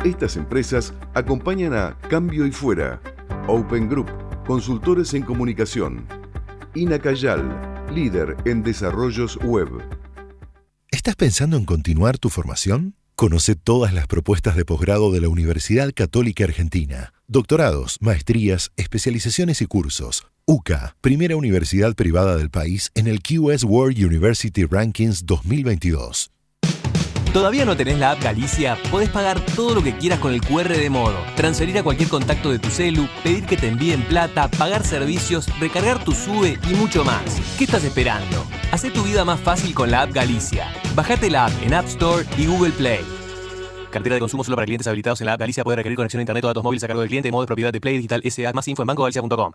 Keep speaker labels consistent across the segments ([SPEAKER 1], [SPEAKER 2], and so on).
[SPEAKER 1] Estas empresas acompañan a Cambio y Fuera, Open Group, consultores en comunicación, Inacayal, líder en desarrollos web.
[SPEAKER 2] ¿Estás pensando en continuar tu formación? Conoce todas las propuestas de posgrado de la Universidad Católica Argentina. Doctorados, maestrías, especializaciones y cursos. UCA, primera universidad privada del país en el QS World University Rankings 2022.
[SPEAKER 3] ¿Todavía no tenés la app Galicia? Podés pagar todo lo que quieras con el QR de Modo, transferir a cualquier contacto de tu celu, pedir que te envíen plata, pagar servicios, recargar tu SUBE y mucho más. ¿Qué estás esperando? Hacé tu vida más fácil con la app Galicia. Bajate la app en App Store y Google Play. Cartera de consumo solo para clientes habilitados en la app Galicia. Puede requerir conexión a internet o datos móviles a cargo del cliente. Modo de propiedad de Play Digital S.A. Más info en bancogalicia.com.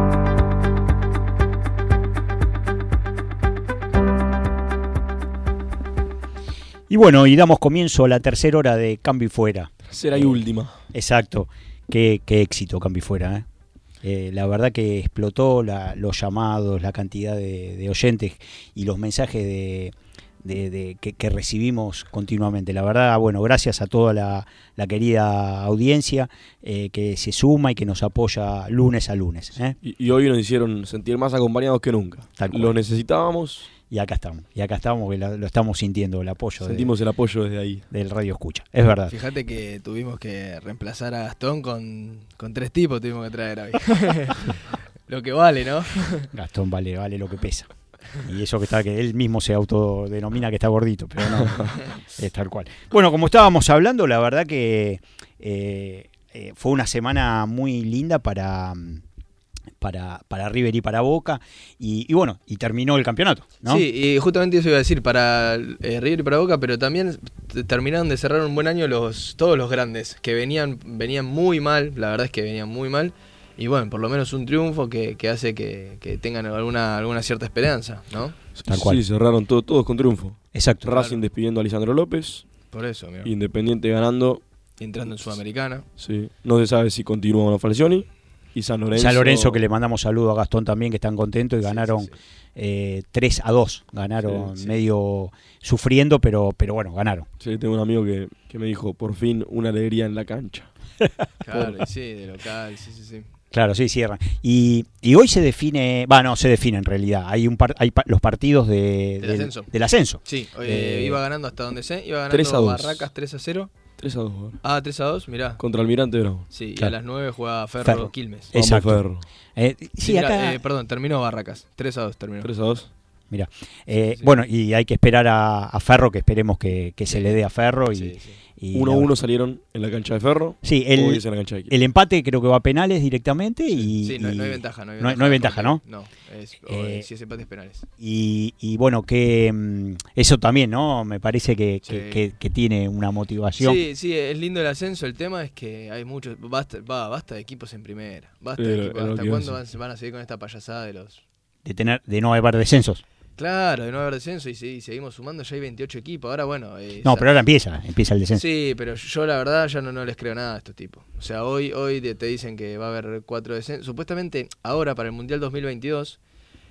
[SPEAKER 4] Y bueno, y damos comienzo a la tercera hora de Cambio y Fuera.
[SPEAKER 5] Tercera y última.
[SPEAKER 4] Exacto. Qué éxito Cambio y Fuera, ¿eh? La verdad que explotó los llamados, la cantidad de oyentes y los mensajes que recibimos continuamente. La verdad, bueno, gracias a toda la querida audiencia que se suma y que nos apoya lunes a lunes.
[SPEAKER 5] Y hoy nos hicieron sentir más acompañados que nunca. Lo necesitábamos.
[SPEAKER 4] Y acá estamos que lo estamos sintiendo, el apoyo.
[SPEAKER 5] Sentimos el apoyo desde ahí.
[SPEAKER 4] Del Radio Escucha, es verdad.
[SPEAKER 6] Fíjate que tuvimos que reemplazar a Gastón con 3 tipos, tuvimos que traer hoy. Lo que vale, ¿no?
[SPEAKER 4] Gastón vale lo que pesa. Y eso que él mismo se autodenomina que está gordito, pero no, es tal cual. Bueno, como estábamos hablando, la verdad que fue una semana muy linda para River y para Boca y bueno, y terminó el campeonato, ¿no?
[SPEAKER 6] Sí, y justamente eso iba a decir, para River y para Boca, pero también terminaron de cerrar un buen año todos los grandes, que venían muy mal, la verdad es que venían muy mal, y bueno, por lo menos un triunfo que hace que tengan alguna cierta esperanza, ¿no?
[SPEAKER 5] Tal cual. Sí, cerraron todos con triunfo.
[SPEAKER 4] Exacto.
[SPEAKER 5] Racing
[SPEAKER 6] claro.
[SPEAKER 5] Despidiendo a Lisandro López.
[SPEAKER 6] Por eso, amigo.
[SPEAKER 5] Independiente ganando.
[SPEAKER 6] Entrando en Sudamericana.
[SPEAKER 5] Sí, no se sabe si continúa o no Falcioni. Y San Lorenzo,
[SPEAKER 4] que le mandamos saludo a Gastón también, que están contentos y ganaron 3-2. Ganaron medio sufriendo, pero bueno, ganaron.
[SPEAKER 5] Sí, tengo un amigo que me dijo, por fin, una alegría en la cancha.
[SPEAKER 6] Claro, sí, de local, sí.
[SPEAKER 4] Claro, sí, cierran. Y hoy se define, se define en realidad. Hay los partidos del ascenso.
[SPEAKER 6] Sí, iba ganando hasta donde iba ganando Barracas 3-0.
[SPEAKER 5] 3-2.
[SPEAKER 6] Ah, 3-2, mirá.
[SPEAKER 5] Contra Almirante Bravo.
[SPEAKER 6] Sí,
[SPEAKER 5] claro.
[SPEAKER 6] Y a las 9 jugaba Ferro Quilmes.
[SPEAKER 4] Exacto.
[SPEAKER 5] Ferro.
[SPEAKER 6] Sí, mirá, perdón, terminó Barracas. 3-2 terminó.
[SPEAKER 5] 3-2.
[SPEAKER 4] Mirá. Bueno, y hay que esperar a Ferro, que esperemos que se le dé a Ferro. Y
[SPEAKER 5] 1-1 salieron en la cancha de Ferro.
[SPEAKER 4] Sí,
[SPEAKER 5] hoy es en la cancha de
[SPEAKER 4] el empate creo que va a penales directamente.
[SPEAKER 6] Sí, no hay ventaja. No
[SPEAKER 4] hay ventaja, ¿no?
[SPEAKER 6] No, si es empate es penales.
[SPEAKER 4] Y bueno, que eso también, ¿no? Me parece que tiene una motivación.
[SPEAKER 6] Sí, es lindo el ascenso. El tema es que hay muchos. Basta de equipos en primera. Basta de equipos. ¿Hasta cuándo van a seguir con esta payasada
[SPEAKER 4] de no haber descensos?
[SPEAKER 6] Claro, de no haber descenso y seguimos sumando, ya hay 28 equipos. Ahora bueno.
[SPEAKER 4] Pero ahora empieza el descenso.
[SPEAKER 6] Sí, pero yo la verdad ya no les creo nada a estos tipos. O sea, hoy te dicen que va a haber 4 descensos. Supuestamente ahora para el Mundial 2022,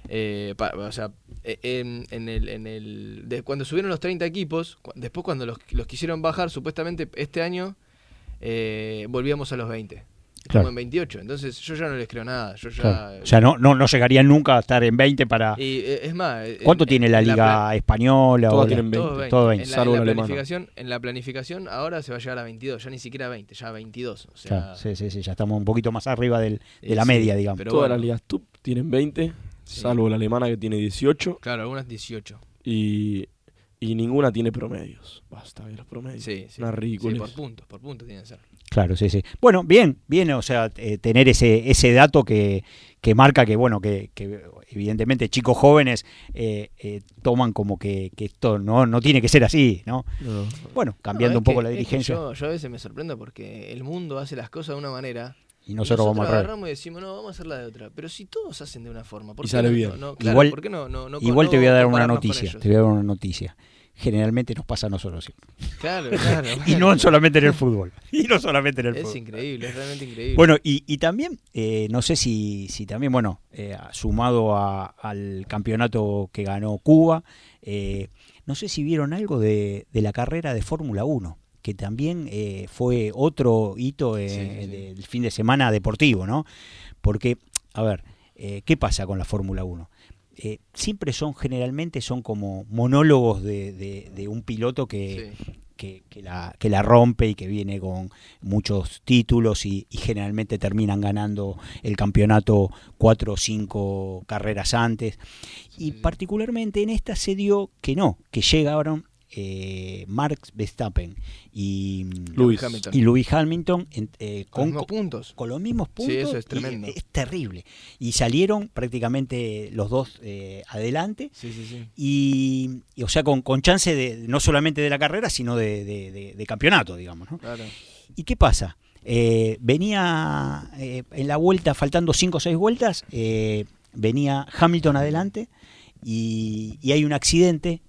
[SPEAKER 6] cuando subieron los 30 equipos, después cuando los quisieron bajar, supuestamente este año volvíamos a los 20.
[SPEAKER 4] Claro.
[SPEAKER 6] Como en 28, entonces yo ya no les creo nada.
[SPEAKER 4] O sea, no llegarían nunca a estar en 20 para...
[SPEAKER 6] Y es más...
[SPEAKER 4] ¿Cuánto tiene la Liga Española?
[SPEAKER 5] Todas tienen 20.
[SPEAKER 4] Todo 20.
[SPEAKER 6] En la planificación ahora se va a llegar a 22, ya ni siquiera a 20, ya a 22. O sea,
[SPEAKER 4] claro, sí, ya estamos un poquito más arriba de la media, digamos.
[SPEAKER 5] Pero todas las ligas top tienen 20, salvo la alemana que tiene 18.
[SPEAKER 6] Claro, algunas 18.
[SPEAKER 5] Y ninguna tiene promedios. Basta ver los promedios.
[SPEAKER 6] Sí.
[SPEAKER 5] Una ridícula.
[SPEAKER 6] Sí, por puntos tienen que ser.
[SPEAKER 4] Claro, sí. Bueno, bien, o sea, tener ese dato que marca que, bueno, que evidentemente chicos jóvenes toman como que esto no tiene que ser así, ¿no? Bueno, cambiando un poco la dirigencia.
[SPEAKER 6] Yo a veces me sorprendo porque el mundo hace las cosas de una manera
[SPEAKER 4] y nosotros vamos a
[SPEAKER 6] agarramos y decimos, no, vamos a hacerla de otra. Pero si todos hacen de una forma, ¿por qué
[SPEAKER 5] sale bien.
[SPEAKER 4] Igual,
[SPEAKER 6] ¿por qué no
[SPEAKER 4] igual te voy a dar una noticia. Generalmente nos pasa a nosotros. ¿Sí?
[SPEAKER 6] Claro.
[SPEAKER 4] Y no solamente en el fútbol.
[SPEAKER 6] Es increíble, es realmente increíble.
[SPEAKER 4] Bueno, y también, no sé si también, sumado al campeonato que ganó Cuba, no sé si vieron algo de la carrera de Fórmula 1, que también fue otro hito del fin de semana deportivo, ¿no? Porque, a ver, ¿qué pasa con la Fórmula 1? Siempre generalmente son como monólogos de un piloto que la rompe y que viene con muchos títulos y generalmente terminan ganando el campeonato 4 o 5 carreras antes. Y particularmente en esta se dio que llegaron Max Verstappen y Lewis Hamilton
[SPEAKER 6] con los mismos puntos.
[SPEAKER 4] Sí,
[SPEAKER 6] eso es tremendo.
[SPEAKER 4] Es terrible. Y salieron prácticamente los dos adelante.
[SPEAKER 6] Sí.
[SPEAKER 4] Y o sea, con chance de no solamente de la carrera, sino de campeonato, digamos, ¿no?
[SPEAKER 6] Claro.
[SPEAKER 4] ¿Y qué pasa? Venía en la vuelta, faltando 5 o 6 vueltas, venía Hamilton adelante y hay un accidente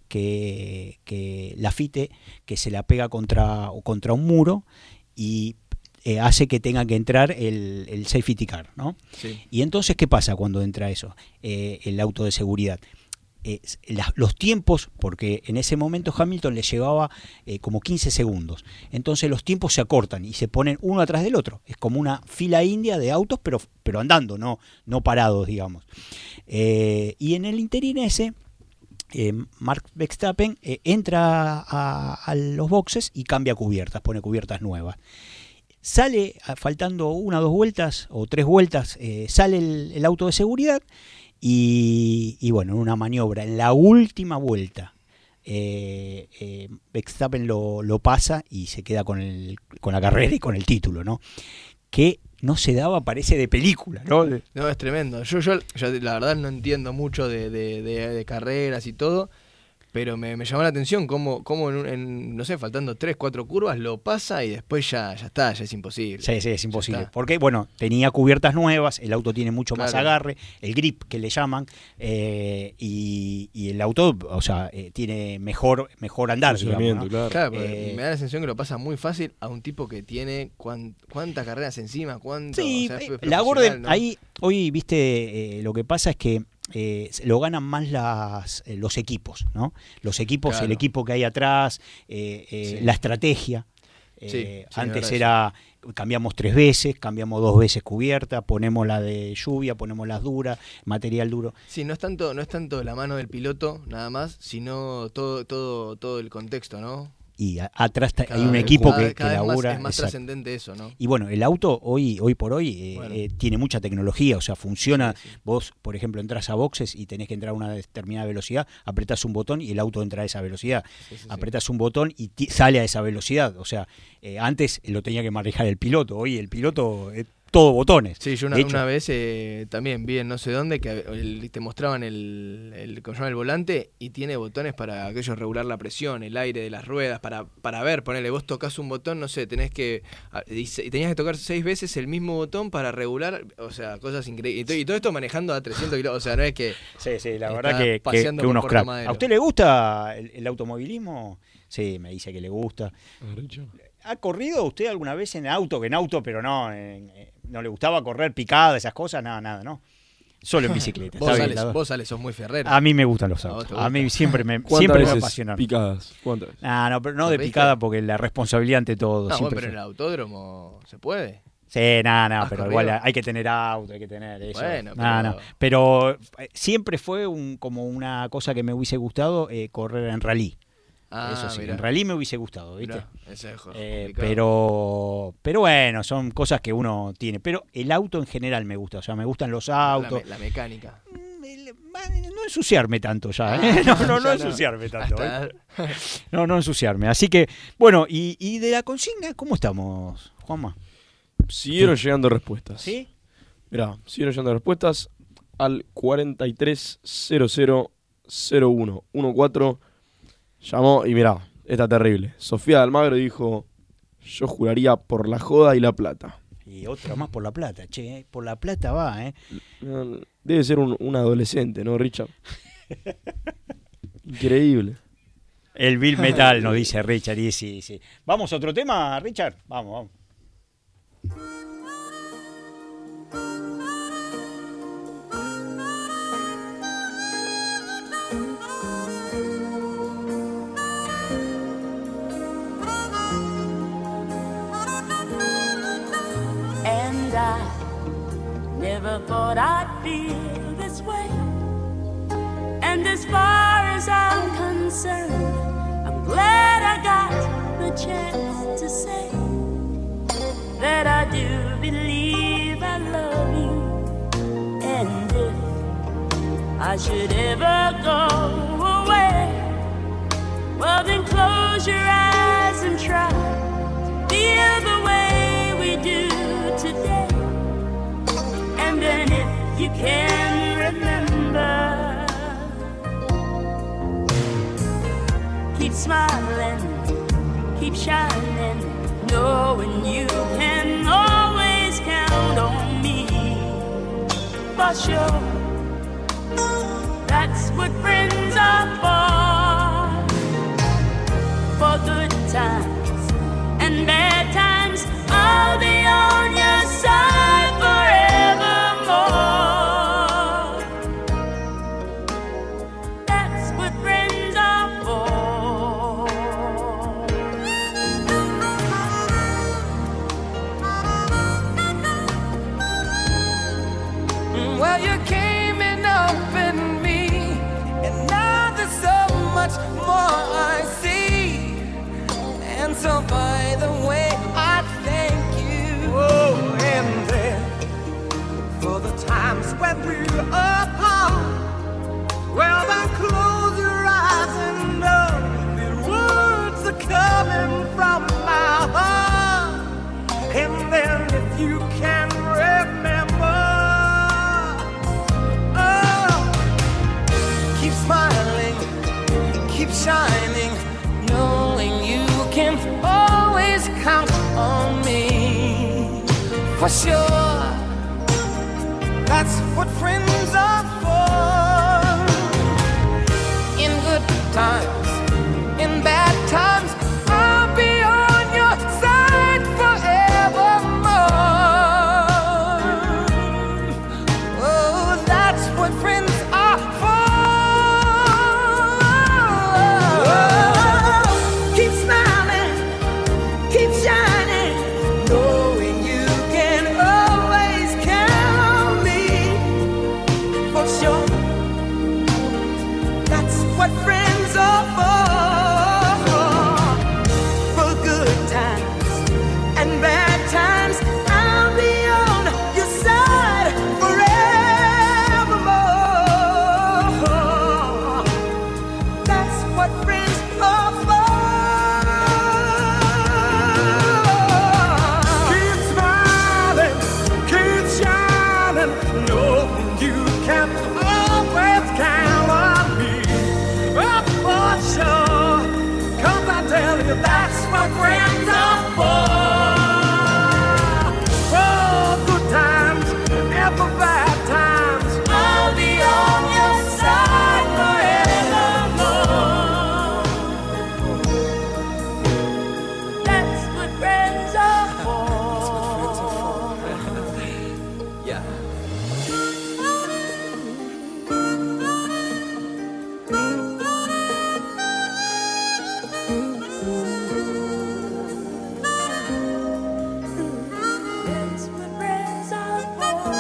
[SPEAKER 4] que Laffite que se la pega contra un muro y hace que tenga que entrar el safety car, ¿no?
[SPEAKER 6] Sí.
[SPEAKER 4] Y entonces, ¿qué pasa cuando entra eso? El auto de seguridad. Los tiempos, porque en ese momento Hamilton le llevaba como 15 segundos. Entonces los tiempos se acortan y se ponen uno atrás del otro. Es como una fila india de autos, pero andando, no parados, digamos. Y en el interín ese, Max Verstappen entra a los boxes y cambia cubiertas, pone cubiertas nuevas. Sale, faltando 1 o 2 vueltas o 3 vueltas, sale el auto de seguridad y bueno, en una maniobra, en la última vuelta, Verstappen lo pasa y se queda con la carrera y con el título, ¿no? Que no se daba, parece de película, ¿no?
[SPEAKER 6] No, es tremendo. Yo la verdad no entiendo mucho de carreras y todo, pero me llamó la atención cómo no sé, faltando 3, 4 curvas lo pasa y después ya está, ya es imposible.
[SPEAKER 4] Sí, es imposible. Porque, bueno, tenía cubiertas nuevas, el auto tiene mucho más agarre, el grip que le llaman, y el auto, o sea, tiene mejor andar, digamos, ¿no?
[SPEAKER 6] Claro, me da la sensación que lo pasa muy fácil a un tipo que tiene cuántas carreras encima,
[SPEAKER 4] Sí,
[SPEAKER 6] o sea,
[SPEAKER 4] la Gordon,
[SPEAKER 6] ¿no?
[SPEAKER 4] ahí, hoy, viste, lo que pasa es que lo ganan más los equipos, ¿no? Los equipos, claro. El equipo que hay atrás, sí. La estrategia. Antes era, cambiamos 3 veces, cambiamos 2 veces cubierta, ponemos la de lluvia, ponemos las duras, material duro.
[SPEAKER 6] Sí, no es tanto la mano del piloto nada más, sino todo el contexto, ¿no?
[SPEAKER 4] Y atrás hay un equipo que labura.
[SPEAKER 6] Es más trascendente eso, ¿no?
[SPEAKER 4] Y bueno, el auto hoy por hoy tiene mucha tecnología, o sea, funciona. Sí. Vos, por ejemplo, entras a boxes y tenés que entrar a una determinada velocidad, apretás un botón y el auto entra a esa velocidad. Sí. Apretás un botón y sale a esa velocidad. O sea, antes lo tenía que manejar el piloto, hoy el piloto todo botones.
[SPEAKER 6] Sí, yo una vez también vi en no sé dónde que te mostraban el volante y tiene botones para aquello regular la presión, el aire de las ruedas, para ver, ponele, vos tocas un botón, no sé, tenías que tocar 6 veces el mismo botón para regular, o sea, cosas increíbles. Y todo esto manejando a 300 kilómetros, o sea, no es que...
[SPEAKER 4] Sí, la verdad que unos cracks. ¿A usted le gusta el automovilismo? Sí, me dice que le gusta. ¿Ha corrido usted alguna vez en auto, pero no le gustaba correr picada, esas cosas? Nada, ¿no? Solo en bicicleta.
[SPEAKER 6] Vos sales, sos muy ferrero.
[SPEAKER 4] A mí me gustan los autos. A mí siempre me apasionaron.
[SPEAKER 5] ¿Picadas? ¿Cuántas veces?
[SPEAKER 4] No, pero no de picada porque la responsabilidad ante todo.
[SPEAKER 6] No, bueno, pero en el autódromo se puede.
[SPEAKER 4] Sí, pero igual hay que tener auto, hay que tener eso.
[SPEAKER 6] Bueno,
[SPEAKER 4] pero siempre fue como una cosa que me hubiese gustado correr en rally. Eso sí, mirá. En rally me hubiese gustado, ¿viste?
[SPEAKER 6] Mirá, ese es
[SPEAKER 4] pero bueno, son cosas que uno tiene. Pero el auto en general me gusta, o sea, me gustan los autos.
[SPEAKER 6] La mecánica.
[SPEAKER 4] No ensuciarme tanto ya, ¿eh? No ensuciarme tanto. No ensuciarme. Así que, bueno, y de la consigna, ¿cómo estamos, Juanma?
[SPEAKER 5] Siguieron llegando respuestas.
[SPEAKER 4] ¿Sí?
[SPEAKER 5] Mirá, siguieron llegando respuestas al 43000114. Llamó y mirá, está terrible. Sofía de Almagro dijo: yo juraría por la joda y la plata.
[SPEAKER 4] Y otra más por la plata, por la plata va,
[SPEAKER 5] Debe ser un adolescente, ¿no, Richard? Increíble.
[SPEAKER 4] El Bill Metal nos dice Richard, y sí. ¿Vamos a otro tema, Richard? Vamos.
[SPEAKER 7] thought I'd feel this way. And as far as I'm concerned, I'm glad I got the chance to say that I do believe I love you. And if I should ever go away, well then close your eyes and try to feel the way we do today. And then if you can remember, keep smiling, keep shining, knowing you can always count on me. For sure, that's what friends are for good times and bad times. I'll be on your side forevermore. That's what friends are for.
[SPEAKER 8] Well, you came in open me, and now there's so much more I see. And so by the way, I thank you. Oh, and then for the times when we're apart, well then close your eyes and know the words are coming from my heart. And then if you can remember, keep smiling, keep shining, knowing you can always count on me. For sure, that's what friends are for. In good times, in bad times, I'll be on your side forevermore. Oh, that's what friends are for. Keep smiling, keep shining, knowing you can always count on me. For sure, that's what friends are for. For good times and bad times, I'll be on your side forevermore. That's what friends are for. Keep smiling, keep shining, knowing you can always count on me. Oh, for sure, 'cause I tell you that's what friends are for. For good times and for bad times, I'll be on your side forevermore.
[SPEAKER 7] That's what friends are for.
[SPEAKER 6] Yeah.
[SPEAKER 7] That's what friends are for.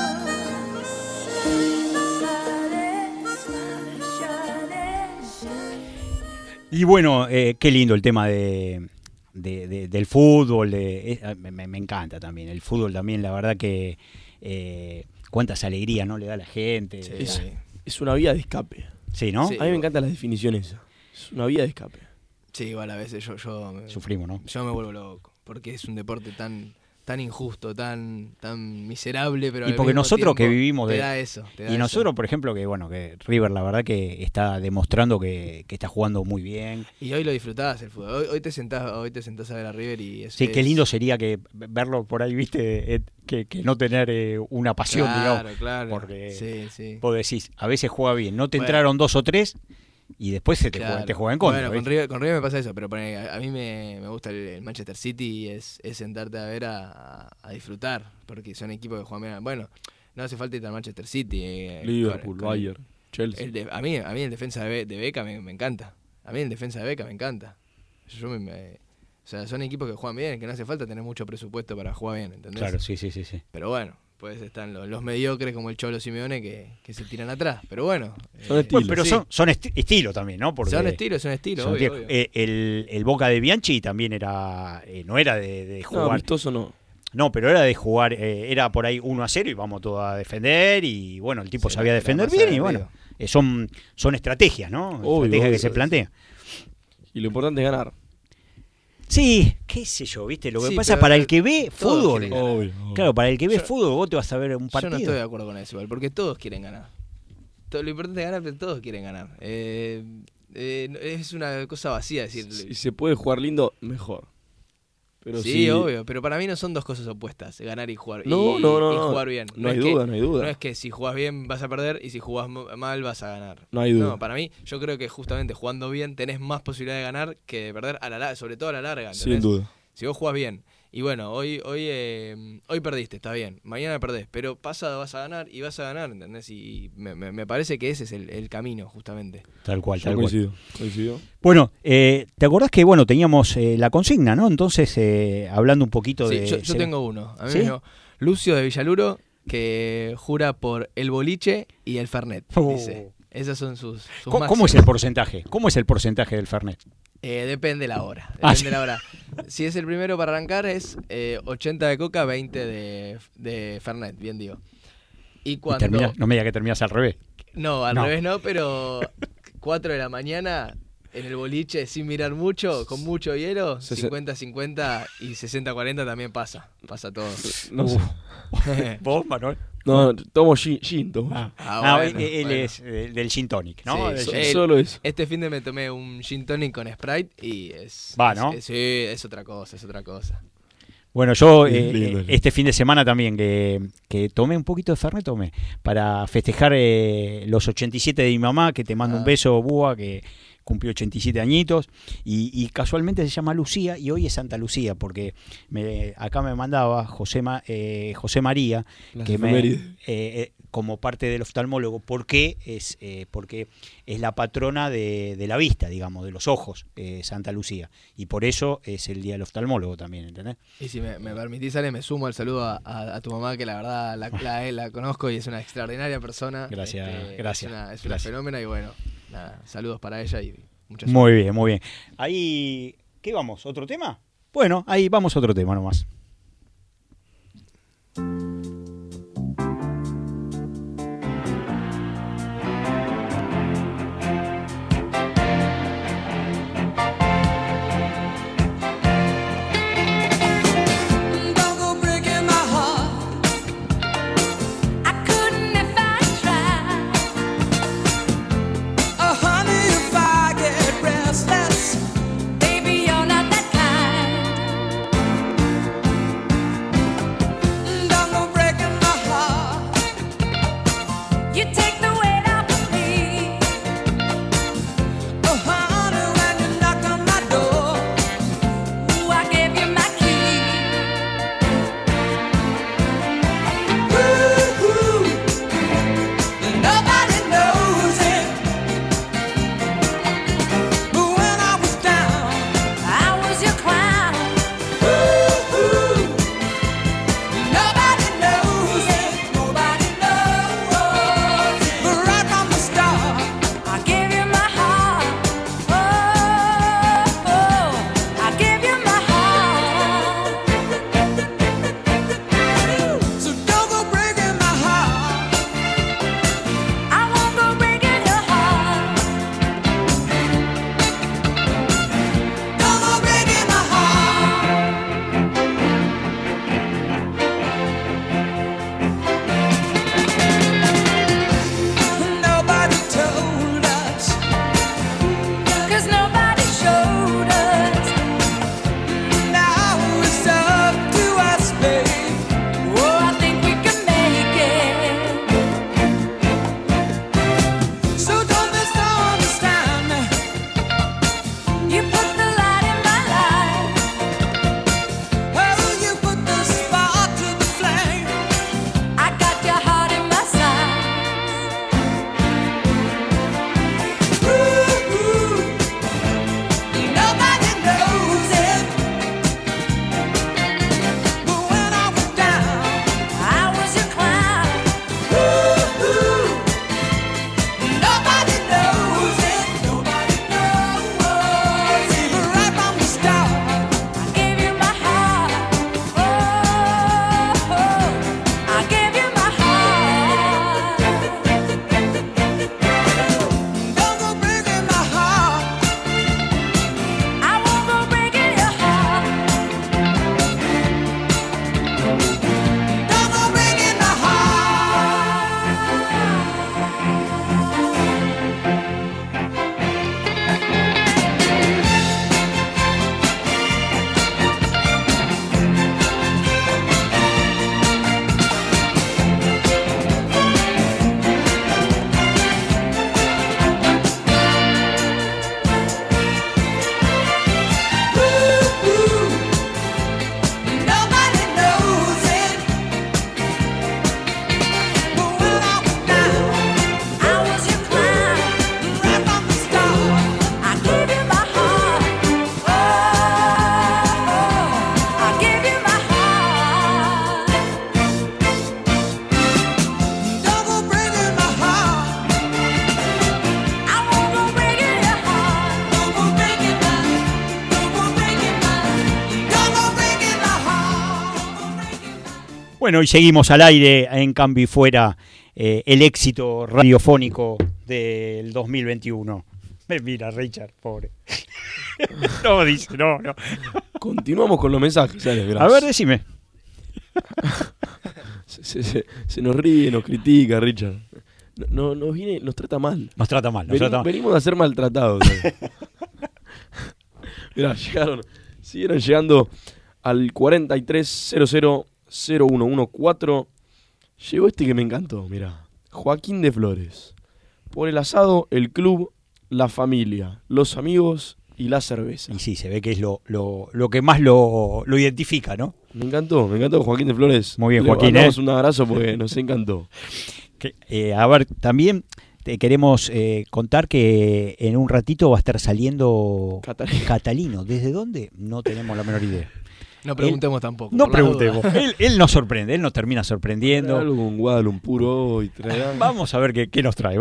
[SPEAKER 7] Smiling, smiling, shining, shining.
[SPEAKER 4] Y bueno, qué lindo el tema del fútbol. Me encanta también. El fútbol también, la verdad que cuántas alegrías, ¿no? Le da a la gente.
[SPEAKER 5] Es una vía de escape.
[SPEAKER 4] Sí, ¿no?
[SPEAKER 6] Sí.
[SPEAKER 5] A mí me encantan las definiciones. Es una vía de escape.
[SPEAKER 6] Sí, igual a veces yo
[SPEAKER 4] Sufrimos, ¿no?
[SPEAKER 6] yo me vuelvo loco, porque es un deporte tan injusto, tan miserable, pero
[SPEAKER 4] Y
[SPEAKER 6] al
[SPEAKER 4] porque
[SPEAKER 6] mismo
[SPEAKER 4] nosotros que
[SPEAKER 6] tiempo
[SPEAKER 4] vivimos
[SPEAKER 6] te
[SPEAKER 4] de...
[SPEAKER 6] da eso, te da
[SPEAKER 4] Y
[SPEAKER 6] eso.
[SPEAKER 4] nosotros, por ejemplo, que River la verdad que está demostrando que está jugando muy bien.
[SPEAKER 6] Y hoy lo disfrutás el fútbol. Hoy te sentás a ver a River y es,
[SPEAKER 4] Sí, qué lindo sería que verlo por ahí, viste, que no tener una pasión, digamos.
[SPEAKER 6] Claro.
[SPEAKER 4] Porque
[SPEAKER 6] Sí.
[SPEAKER 4] vos decís, a veces juega bien, no te
[SPEAKER 6] Bueno.
[SPEAKER 4] entraron 2 o 3 y después te
[SPEAKER 6] Claro.
[SPEAKER 4] juega en contra.
[SPEAKER 6] Bueno,
[SPEAKER 4] ¿viste?
[SPEAKER 6] con River me pasa eso, pero a mí me gusta el Manchester City y es sentarte a ver a disfrutar, porque son equipos que juegan bien. Bueno, no hace falta ir al Manchester City.
[SPEAKER 5] Liverpool,
[SPEAKER 6] con
[SPEAKER 5] Bayern, Chelsea.
[SPEAKER 6] a mí el defensa de Beckham me encanta. A mí el defensa de Beckham me encanta. O sea, son equipos que juegan bien, que no hace falta tener mucho presupuesto para jugar bien, ¿entendés?
[SPEAKER 4] Claro, sí.
[SPEAKER 6] Pero bueno, Después están los mediocres como el Cholo Simeone que se tiran atrás. Pero bueno.
[SPEAKER 5] Son estilos.
[SPEAKER 4] Pero
[SPEAKER 6] sí.
[SPEAKER 4] son estilos también, ¿no? Porque
[SPEAKER 6] Son estilos, obvio.
[SPEAKER 4] el Boca de Bianchi también era no era de
[SPEAKER 5] No,
[SPEAKER 4] jugar.
[SPEAKER 5] amistoso no.
[SPEAKER 4] No, pero era de jugar, era por ahí 1-0 y vamos todos a defender y bueno, el tipo
[SPEAKER 6] Sí,
[SPEAKER 4] sabía
[SPEAKER 6] la
[SPEAKER 4] defender
[SPEAKER 6] masa
[SPEAKER 4] bien
[SPEAKER 6] de
[SPEAKER 4] y bueno, son estrategias, ¿no?
[SPEAKER 5] Obvio,
[SPEAKER 4] Estrategias que
[SPEAKER 5] obvio.
[SPEAKER 4] se plantean.
[SPEAKER 5] Y lo importante es ganar.
[SPEAKER 4] Sí, qué sé yo, ¿viste? Lo que
[SPEAKER 6] Sí,
[SPEAKER 4] pasa
[SPEAKER 6] pero
[SPEAKER 4] para el que ve
[SPEAKER 6] todos
[SPEAKER 4] fútbol,
[SPEAKER 6] quieren ganar.
[SPEAKER 5] Obvio.
[SPEAKER 4] claro, para el que ve
[SPEAKER 6] Yo-
[SPEAKER 4] fútbol vos te vas a ver un
[SPEAKER 6] Yo
[SPEAKER 4] partido.
[SPEAKER 6] no estoy de acuerdo con eso igual, porque todos quieren ganar. Lo importante es ganar, pero todos quieren ganar. Es una cosa vacía decir.
[SPEAKER 5] Si se puede jugar lindo, mejor. Pero
[SPEAKER 6] Sí,
[SPEAKER 5] si-
[SPEAKER 6] obvio, pero para mí no son dos cosas opuestas, ganar y jugar.
[SPEAKER 5] No,
[SPEAKER 6] y,
[SPEAKER 5] no,
[SPEAKER 6] y
[SPEAKER 5] no.
[SPEAKER 6] jugar bien.
[SPEAKER 5] No hay
[SPEAKER 6] es que-
[SPEAKER 5] duda, no hay duda.
[SPEAKER 6] No es que si jugás bien vas a perder y si jugás mal vas a ganar.
[SPEAKER 5] No hay duda.
[SPEAKER 6] No, para mí, yo creo que justamente jugando bien tenés más posibilidad de ganar que de perder sobre todo a la larga.
[SPEAKER 5] Sin
[SPEAKER 6] ¿entendés?
[SPEAKER 5] duda.
[SPEAKER 6] Si vos jugás bien, y bueno, hoy perdiste, está bien, mañana perdés, pero pasado vas a ganar y vas a ganar, ¿entendés? Y me parece que ese es el camino, justamente.
[SPEAKER 4] Tal cual,
[SPEAKER 5] Yo
[SPEAKER 4] tal cual.
[SPEAKER 5] coincido.
[SPEAKER 4] Bueno, ¿te acordás que bueno teníamos la consigna, ¿no? Entonces, hablando un poquito
[SPEAKER 6] Sí,
[SPEAKER 4] de...
[SPEAKER 6] yo tengo uno. A mí
[SPEAKER 4] ¿Sí?
[SPEAKER 6] me dijo Lucio de Villaluro, que jura por el boliche y el Fernet, dice. Esas son sus
[SPEAKER 4] ¿Cómo es
[SPEAKER 6] máximas.
[SPEAKER 4] el porcentaje? ¿Cómo es el porcentaje del Fernet?
[SPEAKER 6] Depende la hora.
[SPEAKER 4] Ah,
[SPEAKER 6] Depende la hora. Si es el primero para arrancar es 80 de coca, 20 de Fernet, bien digo. Y
[SPEAKER 4] Y
[SPEAKER 6] cuando...
[SPEAKER 4] no me digas que terminas al revés.
[SPEAKER 6] No, al
[SPEAKER 4] No.
[SPEAKER 6] revés no, pero 4 de la mañana en el boliche sin mirar mucho, con mucho hielo, 50-50 y 60-40 también pasa. Pasa todo.
[SPEAKER 5] No sé.
[SPEAKER 4] ¿Vos, Manuel?
[SPEAKER 5] No, tomo gin, tomo.
[SPEAKER 6] Bueno,
[SPEAKER 4] él
[SPEAKER 6] bueno.
[SPEAKER 4] es del gin tonic, ¿no?
[SPEAKER 6] Sí,
[SPEAKER 4] Del
[SPEAKER 6] sí.
[SPEAKER 4] gin-
[SPEAKER 5] Solo eso.
[SPEAKER 6] Este fin de me tomé un gin tonic con Sprite y es...
[SPEAKER 4] Va, ¿no?
[SPEAKER 6] Sí, es otra cosa, es otra cosa.
[SPEAKER 4] Bueno, yo
[SPEAKER 5] Lindo.
[SPEAKER 4] este fin de semana también que tomé un poquito de Fernet, tomé para festejar los 87 de mi mamá, que te mando un beso, Búa, que cumplió 87 añitos, y casualmente se llama Lucía, y hoy es Santa Lucía, porque acá me mandaba José María,
[SPEAKER 5] Las
[SPEAKER 4] que
[SPEAKER 5] efemérides.
[SPEAKER 4] como parte del oftalmólogo, porque es la patrona de la vista, digamos, de los ojos, Santa Lucía, y por eso es el día del oftalmólogo también, ¿entendés?
[SPEAKER 6] Y si me permitís, Ale, me sumo al saludo a tu mamá, que la verdad la conozco y es una extraordinaria persona.
[SPEAKER 4] Gracias, gracias,
[SPEAKER 6] Es una
[SPEAKER 4] gracias.
[SPEAKER 6] fenómena y bueno, nada, saludos para ella y muchas
[SPEAKER 4] Muy bien, muy bien. Ahí, ¿qué vamos? ¿Otro tema? Bueno, ahí vamos a otro tema nomás.
[SPEAKER 8] Don't go breaking my heart. I couldn't if I tried. Oh, honey, if I get restless, baby, you're not that kind. Don't go
[SPEAKER 4] Bueno, y seguimos al aire en Cambio y Fuera, el éxito radiofónico del 2021. Mira, Richard, pobre. No, dice, no.
[SPEAKER 5] Continuamos con los mensajes. Dale,
[SPEAKER 4] A ver, decime.
[SPEAKER 5] Se nos ríe, nos critica, Richard. Nos trata mal.
[SPEAKER 4] Nos trata mal.
[SPEAKER 5] Venimos a ser maltratados. Mirá, siguieron llegando al 43000114. Llegó este que me encantó, mirá. Joaquín de Flores. Por el asado, el club, la familia, los amigos y la cerveza.
[SPEAKER 4] Y sí, se ve que es lo que más lo identifica, ¿no?
[SPEAKER 5] Me encantó Joaquín de Flores.
[SPEAKER 4] Muy bien,
[SPEAKER 5] Le
[SPEAKER 4] Joaquín.
[SPEAKER 5] mandamos un abrazo porque nos encantó.
[SPEAKER 4] A ver, también te queremos contar que en un ratito va a estar saliendo Catalino. ¿Desde dónde? No tenemos la menor idea.
[SPEAKER 6] No preguntemos tampoco.
[SPEAKER 4] No preguntemos. Él nos sorprende, él nos termina sorprendiendo.
[SPEAKER 5] Algo con Guadalumpur hoy.
[SPEAKER 4] Vamos a ver qué nos trae.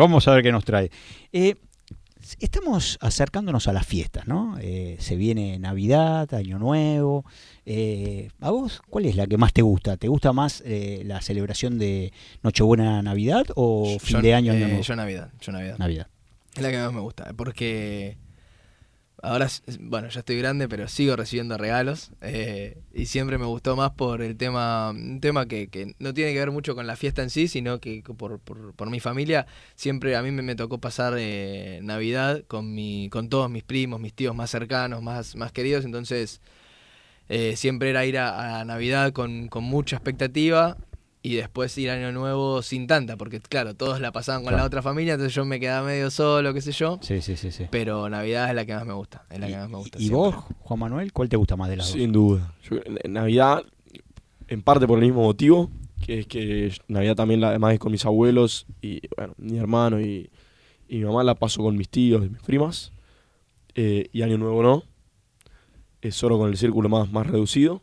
[SPEAKER 4] Estamos acercándonos a las fiestas, ¿no? Se viene Navidad, Año Nuevo. ¿A vos cuál es la que más te gusta? ¿Te gusta más la celebración de Nochebuena, Navidad o fin de año, Año Nuevo?
[SPEAKER 6] Yo Navidad.
[SPEAKER 4] Navidad.
[SPEAKER 6] Es la que más me gusta, porque ahora, bueno, ya estoy grande, pero sigo recibiendo regalos y siempre me gustó más por un tema que no tiene que ver mucho con la fiesta en sí, sino que por mi familia. Siempre a mí me tocó pasar Navidad con todos mis primos, mis tíos más cercanos, más queridos, entonces siempre era ir a Navidad con mucha expectativa y después ir a Año Nuevo sin tanta, porque claro, todos la pasaban con la otra familia, entonces yo me quedaba medio solo, qué sé yo.
[SPEAKER 4] Sí.
[SPEAKER 6] Pero Navidad es la que más me gusta.
[SPEAKER 4] ¿Y vos, Juan Manuel, cuál te gusta más de las dos?
[SPEAKER 5] Sin duda. En Navidad, en parte por el mismo motivo, que es que Navidad también además es con mis abuelos y bueno, mi hermano y mi mamá la paso con mis tíos y mis primas. Y Año Nuevo no. Es solo con el círculo más reducido.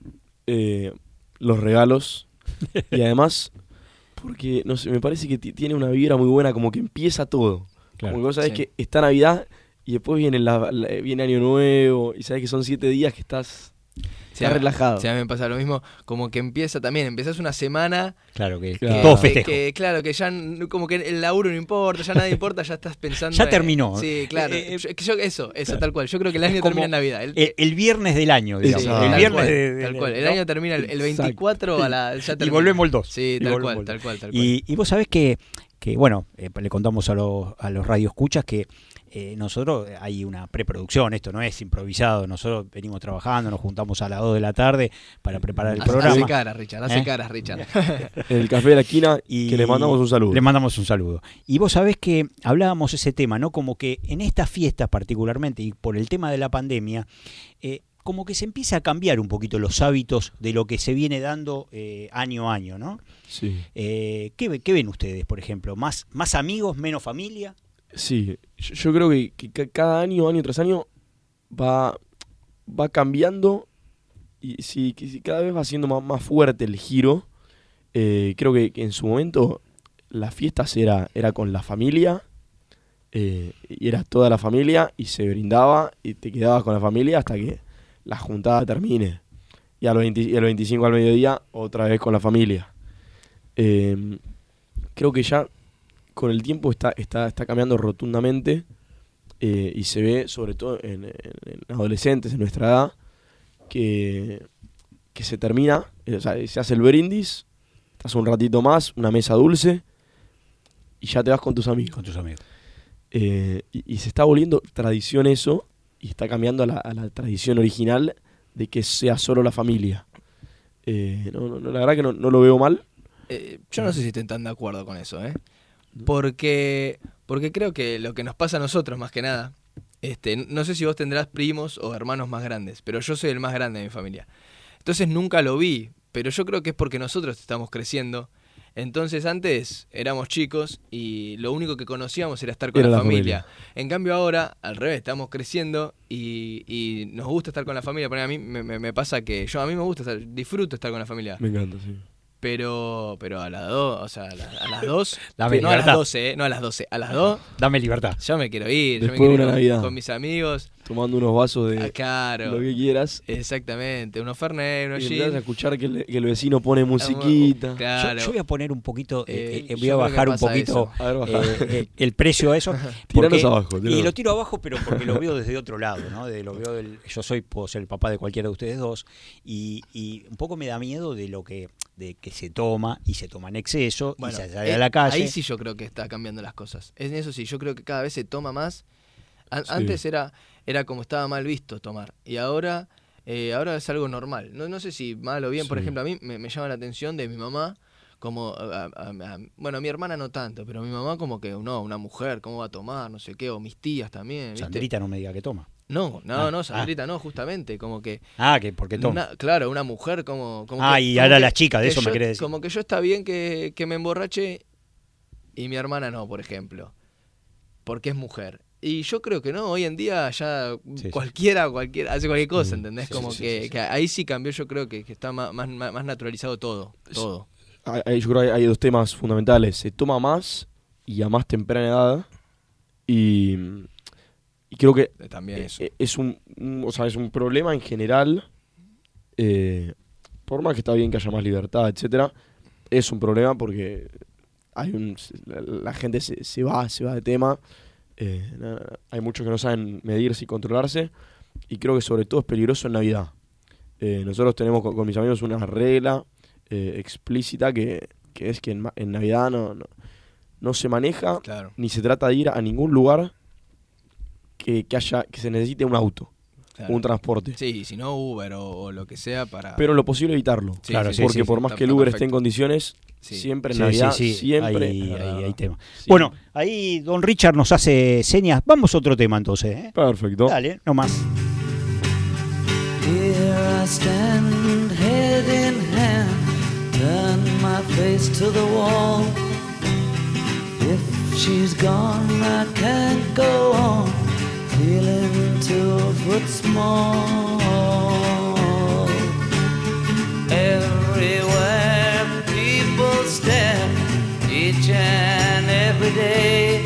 [SPEAKER 5] Los regalos. Y además, porque no sé, me parece que tiene una vibra muy buena, como que empieza todo.
[SPEAKER 4] Claro,
[SPEAKER 5] como que vos sabés que está Navidad y después viene viene Año Nuevo y sabés que son 7 días que estás relajado.
[SPEAKER 6] Sí, a mí me pasa lo mismo, como que empezás una semana.
[SPEAKER 4] Claro, que
[SPEAKER 5] Claro.
[SPEAKER 4] todo festejo.
[SPEAKER 6] Que ya como que el laburo no importa, ya nada importa, ya estás pensando.
[SPEAKER 4] Ya terminó.
[SPEAKER 6] Sí, claro. Eso, tal cual. Yo creo que el año termina en Navidad.
[SPEAKER 4] El viernes del año, digamos.
[SPEAKER 5] Sí,
[SPEAKER 4] el viernes
[SPEAKER 6] tal cual. El año termina el 24 ya termina.
[SPEAKER 4] Y volvemos el 2.
[SPEAKER 6] Sí, tal cual.
[SPEAKER 4] Y vos sabés que bueno, le contamos a los radioescuchas que nosotros hay una preproducción, esto no es improvisado, nosotros venimos trabajando, nos juntamos a las 2 de la tarde para preparar el programa.
[SPEAKER 6] Hace caras, Richard.
[SPEAKER 5] El café de la esquina y que le mandamos un saludo.
[SPEAKER 4] Le mandamos un saludo. Y vos sabés que hablábamos ese tema, ¿no? Como que en estas fiestas particularmente y por el tema de la pandemia, como que se empieza a cambiar un poquito los hábitos de lo que se viene dando año a año, ¿no?
[SPEAKER 5] Sí.
[SPEAKER 4] ¿Qué ven ustedes, por ejemplo? ¿Más amigos, menos familia?
[SPEAKER 5] Sí, yo creo que cada año tras año va cambiando y sí, cada vez va siendo más fuerte el giro. Creo que en su momento las fiestas era con la familia y era toda la familia y se brindaba y te quedabas con la familia hasta que la juntada termine. Y el 25 al mediodía otra vez con la familia. Creo que ya con el tiempo está cambiando rotundamente y se ve sobre todo en adolescentes de nuestra edad que se termina, o sea, se hace el brindis, estás un ratito más, una mesa dulce y ya te vas con tus amigos. Y se está volviendo tradición eso y está cambiando a la tradición original de que sea solo la familia. La verdad que no lo veo mal.
[SPEAKER 6] Yo no sé si estoy tan de acuerdo con eso, porque creo que lo que nos pasa a nosotros más que nada, no sé si vos tendrás primos o hermanos más grandes, pero yo soy el más grande de mi familia. Entonces nunca lo vi, pero yo creo que es porque nosotros estamos creciendo. Entonces antes éramos chicos y lo único que conocíamos era estar con la familia. En cambio ahora, al revés, estamos creciendo y nos gusta estar con la familia. Porque a mí me pasa que a mí me gusta disfruto estar con la familia.
[SPEAKER 5] Me encanta, sí.
[SPEAKER 6] Pero a las 2, o sea, a las 2,
[SPEAKER 4] Dame
[SPEAKER 6] no
[SPEAKER 4] libertad.
[SPEAKER 6] a las 12, a las 2.
[SPEAKER 4] Dame libertad.
[SPEAKER 6] Yo me quiero ir,
[SPEAKER 5] Después
[SPEAKER 6] yo me quiero
[SPEAKER 5] de una
[SPEAKER 6] ir
[SPEAKER 5] Navidad.
[SPEAKER 6] con mis amigos.
[SPEAKER 5] tomando unos vasos de
[SPEAKER 6] Claro.
[SPEAKER 5] lo que quieras.
[SPEAKER 6] Exactamente, unos Fernet, unos
[SPEAKER 5] Y
[SPEAKER 6] gin.
[SPEAKER 5] empezás a escuchar que el vecino pone musiquita.
[SPEAKER 6] Claro.
[SPEAKER 4] Yo voy a poner un poquito, voy
[SPEAKER 6] yo
[SPEAKER 4] a
[SPEAKER 6] creo
[SPEAKER 4] bajar
[SPEAKER 6] que
[SPEAKER 4] un
[SPEAKER 6] pasa
[SPEAKER 4] poquito
[SPEAKER 5] eso. A ver, bajá.
[SPEAKER 4] el precio a eso.
[SPEAKER 5] Tiranos abajo,
[SPEAKER 4] Y
[SPEAKER 5] tiranos.
[SPEAKER 4] lo tiro abajo, pero porque lo veo desde otro lado, ¿no? Yo puedo ser el papá de cualquiera de ustedes dos, y un poco me da miedo de que se toma, y se toma en exceso, y se sale a la calle.
[SPEAKER 6] Ahí sí yo creo que está cambiando las cosas. En eso sí, yo creo que cada vez se toma más. Antes era como estaba mal visto tomar, y ahora es algo normal. No sé si mal o bien. Por ejemplo, a mí me llama la atención de mi mamá, como bueno, mi hermana no tanto, pero mi mamá como que no, una mujer, ¿cómo va a tomar? No sé qué, o mis tías también, ¿viste?
[SPEAKER 4] Sandrita no me diga que toma.
[SPEAKER 6] No, Sandrita no, justamente, como que...
[SPEAKER 4] que porque toma.
[SPEAKER 6] Claro, una mujer como
[SPEAKER 4] y
[SPEAKER 6] como
[SPEAKER 4] ahora
[SPEAKER 6] que-
[SPEAKER 4] las chicas, de
[SPEAKER 6] que
[SPEAKER 4] eso me
[SPEAKER 6] yo-
[SPEAKER 4] querés decir.
[SPEAKER 6] Como que yo está bien que me emborrache y mi hermana no, por ejemplo, porque es mujer. Y yo creo que no, hoy en día ya
[SPEAKER 4] Sí.
[SPEAKER 6] cualquiera hace cualquier cosa, ¿entendés?
[SPEAKER 4] Sí,
[SPEAKER 6] Como
[SPEAKER 4] sí,
[SPEAKER 6] que,
[SPEAKER 4] sí.
[SPEAKER 6] que ahí sí cambió, yo creo que está más naturalizado todo.
[SPEAKER 5] Yo creo que hay dos temas fundamentales. Se toma más y a más temprana edad. Y creo que
[SPEAKER 6] También eso.
[SPEAKER 5] es es un problema en general. Por más que está bien que haya más libertad, etcétera, es un problema porque la gente se va de tema. Hay muchos que no saben medirse y controlarse. Y creo que sobre todo es peligroso en Navidad. Nosotros tenemos con mis amigos una regla explícita que es que en Navidad no se maneja,
[SPEAKER 6] Claro.
[SPEAKER 5] ni se trata de ir a ningún lugar que se necesite un auto,
[SPEAKER 6] Claro.
[SPEAKER 5] un transporte.
[SPEAKER 6] Sí, si no Uber o lo que sea para...
[SPEAKER 5] Pero en lo posible evitarlo.
[SPEAKER 6] Sí,
[SPEAKER 4] Claro, sí,
[SPEAKER 5] porque
[SPEAKER 4] sí,
[SPEAKER 5] por
[SPEAKER 6] sí,
[SPEAKER 5] más
[SPEAKER 6] está-
[SPEAKER 5] que el
[SPEAKER 6] está
[SPEAKER 5] Uber esté en
[SPEAKER 6] perfecto.
[SPEAKER 5] condiciones,
[SPEAKER 6] Sí.
[SPEAKER 5] siempre en
[SPEAKER 4] Sí,
[SPEAKER 5] Navidad,
[SPEAKER 4] sí.
[SPEAKER 5] siempre.
[SPEAKER 4] Hay tema.
[SPEAKER 5] Sí.
[SPEAKER 4] Bueno, ahí don Richard nos hace señas. Vamos a otro tema entonces, ¿eh?
[SPEAKER 5] Perfecto.
[SPEAKER 4] Dale, nomás.
[SPEAKER 9] Here I stand, head in hand, turn my face to the wall. If she's gone, I can't go on, feeling 2 foot small. Everywhere people stare, each and every day.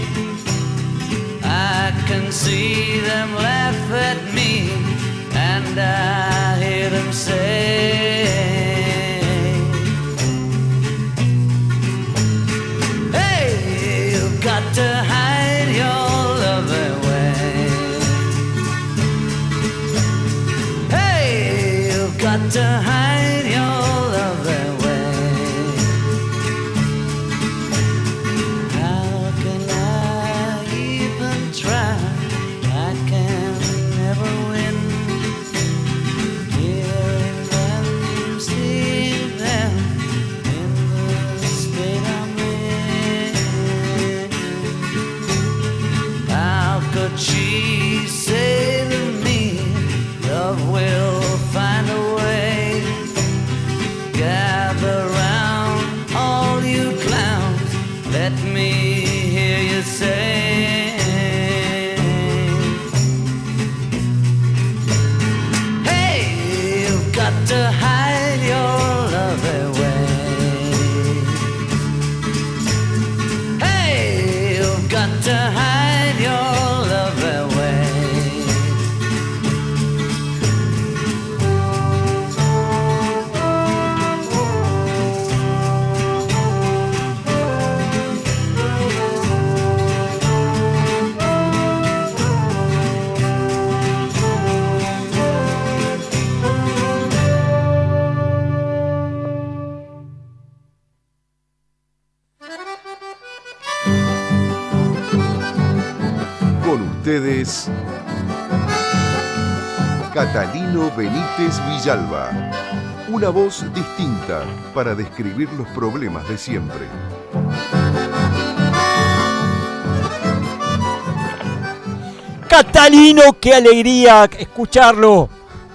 [SPEAKER 9] I can see them laugh at me, and I hear them say, hey, you've got to hide your love away. Hey, you've got to hide your love away. How can I even try? I can never win. Hearing them, seeing them in the state I'm in. How could she say to me, love will find a way? Gather round, all you clowns, let me hear you say, hey, you've got to hide your love away. Hey, you've got to hide your love away.
[SPEAKER 1] Con ustedes, Catalino Benítez Villalba. Una voz distinta para describir los problemas de siempre.
[SPEAKER 4] Catalino, qué alegría escucharlo.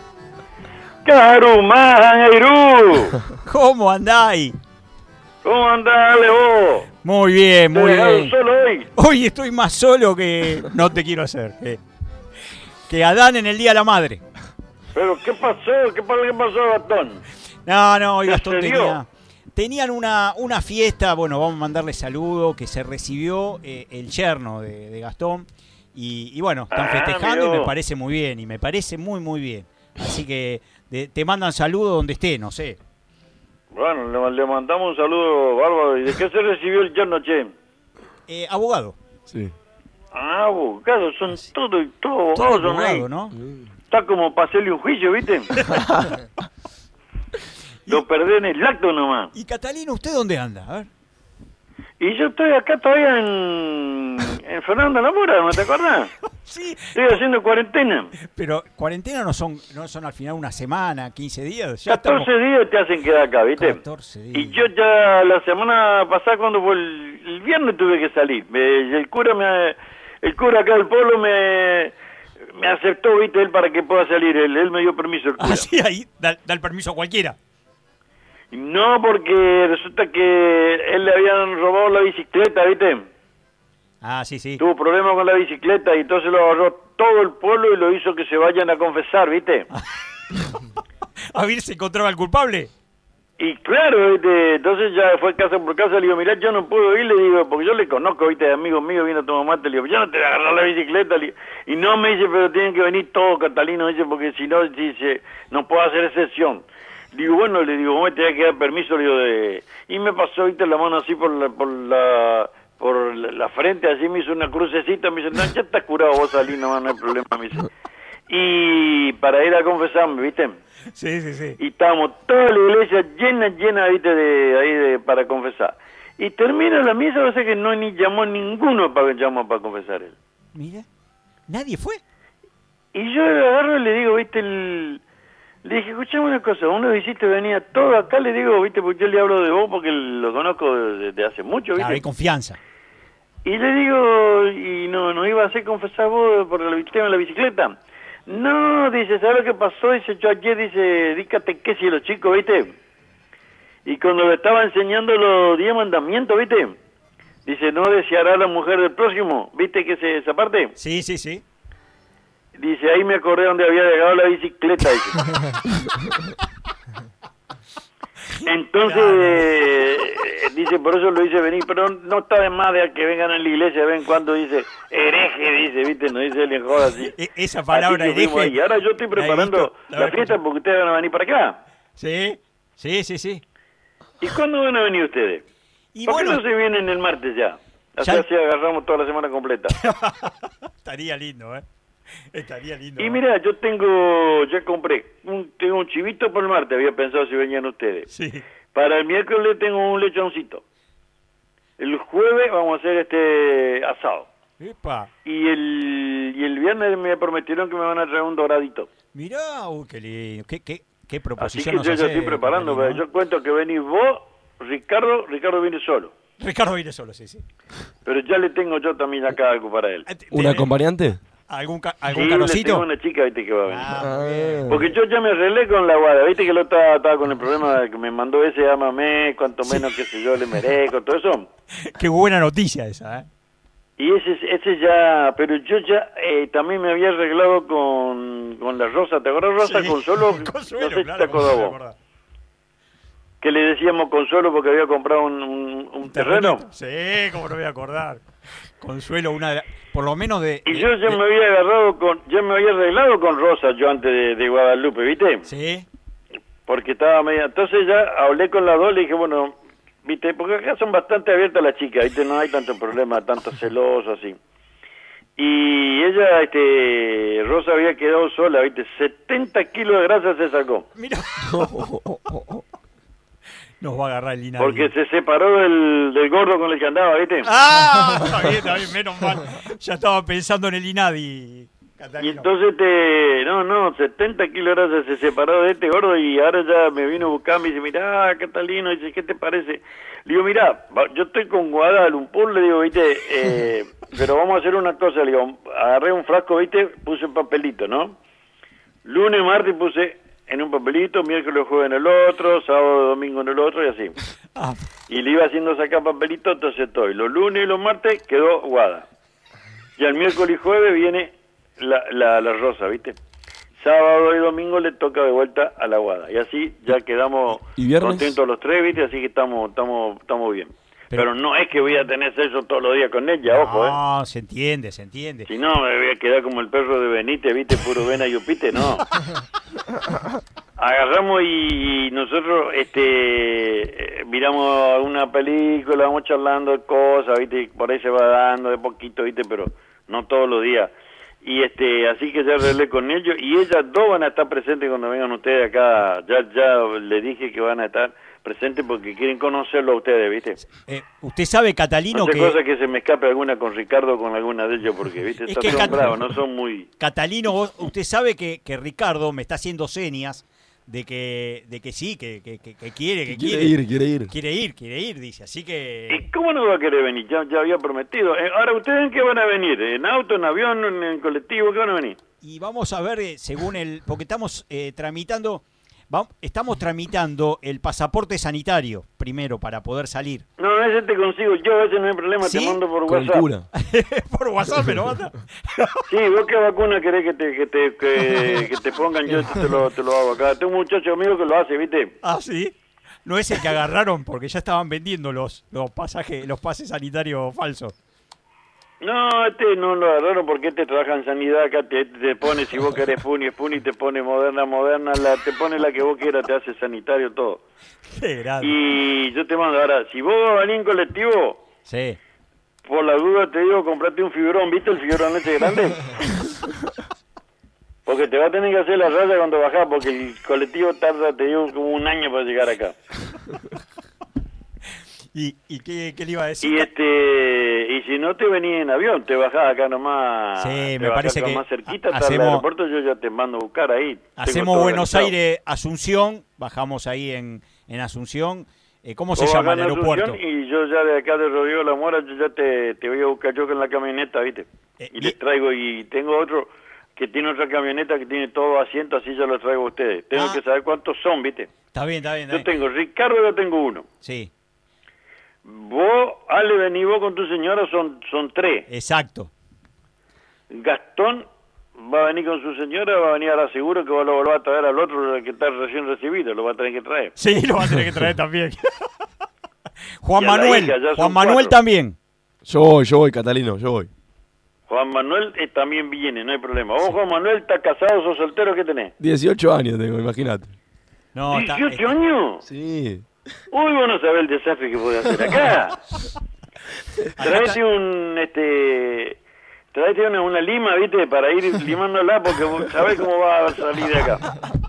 [SPEAKER 10] ¡Carumán,
[SPEAKER 4] ¿Cómo andáis?
[SPEAKER 10] ¿Cómo andás, vos?
[SPEAKER 4] Muy bien,
[SPEAKER 10] ¿Te
[SPEAKER 4] muy
[SPEAKER 10] dejaron
[SPEAKER 4] bien.
[SPEAKER 10] solo hoy?
[SPEAKER 4] Hoy estoy más solo que... No te quiero hacer. Que Adán en el Día de la Madre.
[SPEAKER 10] ¿Pero qué pasó? ¿Qué pasó, Gastón?
[SPEAKER 4] No, hoy
[SPEAKER 10] ¿Qué
[SPEAKER 4] Gastón
[SPEAKER 10] se dio?
[SPEAKER 4] tenían una fiesta, bueno, vamos a mandarle saludo, que se recibió el yerno de Gastón, Y bueno, están festejando y me parece muy bien, y me parece muy, muy bien. Así que te mandan saludos donde esté, no sé.
[SPEAKER 10] Bueno, le mandamos un saludo bárbaro. ¿Y de qué se recibió el yerno, che?
[SPEAKER 4] Abogado.
[SPEAKER 5] Sí.
[SPEAKER 10] Ah, abogados, son todo abogados, son
[SPEAKER 4] abogado,
[SPEAKER 10] ahí.
[SPEAKER 4] ¿no?
[SPEAKER 10] Está como para hacerle un juicio, ¿viste? Lo perdés en el acto nomás.
[SPEAKER 4] Y Catalino, ¿usted dónde anda? A ver.
[SPEAKER 10] Y yo estoy acá todavía en Fernando La Mora, ¿no te acordás?
[SPEAKER 4] Sí.
[SPEAKER 10] Estoy haciendo cuarentena.
[SPEAKER 4] Pero cuarentena no son al final una semana, 15 días.
[SPEAKER 10] 14 días te hacen quedar acá, ¿viste?
[SPEAKER 4] 14 días.
[SPEAKER 10] Y yo ya la semana pasada, cuando fue el viernes, tuve que salir. El cura acá del pueblo me aceptó, ¿viste? Él para que pueda salir. Él me dio permiso, el cura.
[SPEAKER 4] Ah, sí, ahí da el permiso a cualquiera.
[SPEAKER 10] No, porque resulta que él le habían robado la bicicleta, ¿viste?
[SPEAKER 4] Ah, sí, sí.
[SPEAKER 10] Tuvo problemas con la bicicleta y entonces lo agarró todo el pueblo y lo hizo que se vayan a confesar, ¿viste?
[SPEAKER 4] A ver, ¿se encontraba el culpable?
[SPEAKER 10] Y claro, ¿viste? Entonces ya fue casa por casa, le digo, mirá, yo no puedo ir, le digo, porque yo le conozco, ¿viste? Amigo mío, viene a tomar mate, le digo, yo no te voy a agarrar la bicicleta, le digo. Y no me dice, pero tienen que venir todos, Catalino, dice, porque si no, dice, no puedo hacer excepción. Digo, bueno, le digo, vos me tenés que dar permiso, le digo, y me pasó, ¿viste? La mano así por la frente, así me hizo una crucecita, me dice, no, ya estás curado, vos salís, no hay problema, me dice. Y para ir a confesarme, ¿viste?
[SPEAKER 4] Sí, sí, sí.
[SPEAKER 10] Y estábamos toda la iglesia llena, ¿viste? Para confesar. Y termina la misa, o sea que no ni llamó ninguno para confesar él.
[SPEAKER 4] Mira, ¿nadie fue?
[SPEAKER 10] Y yo le agarro y le digo, ¿viste? Le dije, escuchame una cosa, uno hiciste venía todo acá, le digo, ¿viste? Porque yo le hablo de vos porque lo conozco desde hace mucho, ¿viste?
[SPEAKER 4] Claro, hay confianza.
[SPEAKER 10] Y le digo, ¿y no iba a hacer confesar vos por el tema de la bicicleta? No, dice, ¿sabes lo que pasó? Dice, yo ayer, dice, dícate qué si los chicos, ¿viste? Y cuando le estaba enseñando los 10 mandamientos, ¿viste? Dice, no deseará la mujer del próximo, ¿viste que esa parte?
[SPEAKER 4] Sí, sí, sí.
[SPEAKER 10] Dice, ahí me acordé donde había dejado la bicicleta, dice. Entonces, dice, por eso lo hice venir, pero no está de más de que vengan a la iglesia de vez en cuando, dice, hereje, dice, ¿viste? No dice el joda así.
[SPEAKER 4] Esa palabra hereje.
[SPEAKER 10] Y ahora yo estoy preparando la fiesta porque ustedes van a venir para acá.
[SPEAKER 4] Sí, sí, sí, sí.
[SPEAKER 10] ¿Y cuándo van a venir ustedes? ¿Por qué no se vienen el martes ya? Así agarramos toda la semana completa.
[SPEAKER 4] Estaría lindo, ¿eh? Estaría lindo.
[SPEAKER 10] Y mira, ya compré, tengo un chivito por el martes, había pensado si venían ustedes.
[SPEAKER 4] Sí.
[SPEAKER 10] Para el miércoles tengo un lechoncito. El jueves vamos a hacer asado.
[SPEAKER 4] Epa.
[SPEAKER 10] Y el viernes me prometieron que me van a traer un doradito.
[SPEAKER 4] Mirá, qué lindo, qué proposición.
[SPEAKER 10] Así que yo ya estoy preparando, pero yo cuento que venís vos, Ricardo viene solo.
[SPEAKER 4] Ricardo viene solo, sí, sí.
[SPEAKER 10] Pero ya le tengo yo también acá algo para él.
[SPEAKER 5] ¿Un acompañante?
[SPEAKER 4] ¿Algún
[SPEAKER 10] sí,
[SPEAKER 4] carocito?
[SPEAKER 10] le tengo una chica, viste, que va a venir. Porque yo ya me arreglé con la guada, viste que lo estaba con el problema de que me mandó ese ámame, cuanto menos, qué sé yo, le merezco, todo eso.
[SPEAKER 4] Qué buena noticia esa, ¿eh?
[SPEAKER 10] Y ese ya, pero yo ya también me había arreglado con la Rosa, ¿te acuerdas, Rosa?
[SPEAKER 4] Sí.
[SPEAKER 10] Consuelo,
[SPEAKER 4] Consuelo,
[SPEAKER 10] no sé si
[SPEAKER 4] claro,
[SPEAKER 10] te acordás vos. Que le decíamos Consuelo porque había comprado un terreno.
[SPEAKER 4] Sí, cómo no me voy a acordar. Consuelo, por lo menos de...
[SPEAKER 10] Y yo ya me había arreglado con Rosa yo antes de Guadalupe, ¿viste?
[SPEAKER 4] Sí.
[SPEAKER 10] Porque estaba media... Entonces ya hablé con las dos, le dije, bueno, ¿viste? Porque acá son bastante abiertas las chicas, ¿viste? No hay tanto problema, tanto celoso, así. Y ella, Rosa había quedado sola, ¿viste? 70 kilos de grasa se sacó.
[SPEAKER 4] Mira. Nos va a agarrar el INADI.
[SPEAKER 10] Porque se separó del gordo con el que andaba, ¿viste?
[SPEAKER 4] Ah, está bien, menos mal. Ya estaba pensando en el INADI, Catalino.
[SPEAKER 10] Y entonces, 70 kilos de grasa se separó de este gordo y ahora ya me vino a buscar, me dice, mirá, Catalino, dice, ¿qué te parece? Le digo, mirá, yo estoy con Guadalupe, le digo, ¿viste? Pero vamos a hacer una cosa, le digo, agarré un frasco, ¿viste? Puse un papelito, ¿no? Lunes, martes puse en un papelito, miércoles, jueves en el otro, sábado, domingo en el otro y así. Y le iba haciendo sacar papelito, entonces estoy. Los lunes y los martes quedó Guada. Y el miércoles y jueves viene la Rosa, ¿viste? Sábado y domingo le toca de vuelta a la Guada. Y así ya quedamos contentos los tres, ¿viste? Así que estamos bien. Pero no es que voy a tener sexo todos los días con ella, ojo,
[SPEAKER 4] No, se entiende.
[SPEAKER 10] Si no, me voy a quedar como el perro de Benítez, viste, puro vena y upite, no. Agarramos y nosotros miramos una película, vamos charlando de cosas, viste, por ahí se va dando de poquito, viste, pero no todos los días. Y así que ya arreglé con ellos y ellas dos van a estar presentes cuando vengan ustedes acá. Ya le dije que van a estar presentes porque quieren conocerlo a ustedes, ¿viste?
[SPEAKER 4] Usted sabe, Catalino,
[SPEAKER 10] no sé
[SPEAKER 4] que...
[SPEAKER 10] cosa que se me escape alguna con Ricardo o con alguna de ellos porque, ¿viste?
[SPEAKER 4] Es
[SPEAKER 10] Estos
[SPEAKER 4] que
[SPEAKER 10] son bravos, no son muy...
[SPEAKER 4] Catalino, usted sabe que Ricardo me está haciendo señas de que sí, que quiere ir, dice, así que...
[SPEAKER 10] ¿Y cómo no va a querer venir? Ya había prometido. Ahora, ¿ustedes en qué van a venir? ¿En auto, en avión, en colectivo? ¿Qué van a venir?
[SPEAKER 4] Y vamos a ver, según porque estamos tramitando el pasaporte sanitario primero para poder salir.
[SPEAKER 10] No, ese te consigo yo, ese no hay problema,
[SPEAKER 4] ¿Sí?
[SPEAKER 10] Te mando por
[SPEAKER 5] Con el
[SPEAKER 10] WhatsApp.
[SPEAKER 5] cura.
[SPEAKER 4] Por WhatsApp me lo manda.
[SPEAKER 10] Sí, vos qué vacuna querés que te pongan, yo te lo hago acá. Tengo un muchacho amigo que lo hace, ¿viste?
[SPEAKER 4] Ah, ¿sí? No es el que agarraron porque ya estaban vendiendo los pases sanitarios falsos.
[SPEAKER 10] No, no lo agarraron porque trabaja en sanidad acá, te pone, si vos querés Spuni te pone Moderna, te pone la que vos quieras, te hace sanitario, todo.
[SPEAKER 4] Qué grande.
[SPEAKER 10] Y yo te mando, ahora, si vos vas a venir en colectivo,
[SPEAKER 4] sí,
[SPEAKER 10] por la duda te digo, comprate un fibrón, ¿viste el fibrón ese grande? Porque te va a tener que hacer la raya cuando bajás, porque el colectivo tarda, te digo, como un año para llegar acá.
[SPEAKER 4] ¿Y qué le iba a decir?
[SPEAKER 10] Y si no te venís en avión, te bajás acá nomás.
[SPEAKER 4] Sí, me parece que
[SPEAKER 10] más cerquita está el aeropuerto, yo ya te mando a buscar ahí.
[SPEAKER 4] Hacemos Buenos Aires, Asunción, bajamos ahí en Asunción. ¿Cómo se llama el aeropuerto?
[SPEAKER 10] Y yo ya de acá de Rodrigo La Mora, yo ya te voy a buscar yo con la camioneta, ¿viste? Y les traigo, y tengo otro que tiene otra camioneta que tiene todo asiento, así ya lo traigo a ustedes. Tengo que saber cuántos son, ¿viste?
[SPEAKER 4] Está bien.
[SPEAKER 10] Yo tengo, Ricardo, yo tengo uno.
[SPEAKER 4] Sí.
[SPEAKER 10] Vos, Ale, vení vos con tu señora, son 3.
[SPEAKER 4] Exacto.
[SPEAKER 10] Gastón va a venir con su señora, va a venir ahora seguro que vos lo va a traer al otro que está recién recibido, lo va a tener que traer.
[SPEAKER 4] Sí, lo va a tener que traer también. Juan Manuel también.
[SPEAKER 5] Yo voy, Catalino, yo voy.
[SPEAKER 10] Juan Manuel también viene, no hay problema. Vos, Juan Manuel, ¿estás casado, sos soltero? ¿Qué tenés?
[SPEAKER 5] 18 años tengo, imagínate.
[SPEAKER 4] No,
[SPEAKER 10] ¿18 años?
[SPEAKER 5] Sí.
[SPEAKER 10] Uy, vos no sabés el desastre que podés hacer acá. Traete una lima, ¿viste? Para ir limándola, porque vos sabés cómo va a salir de acá.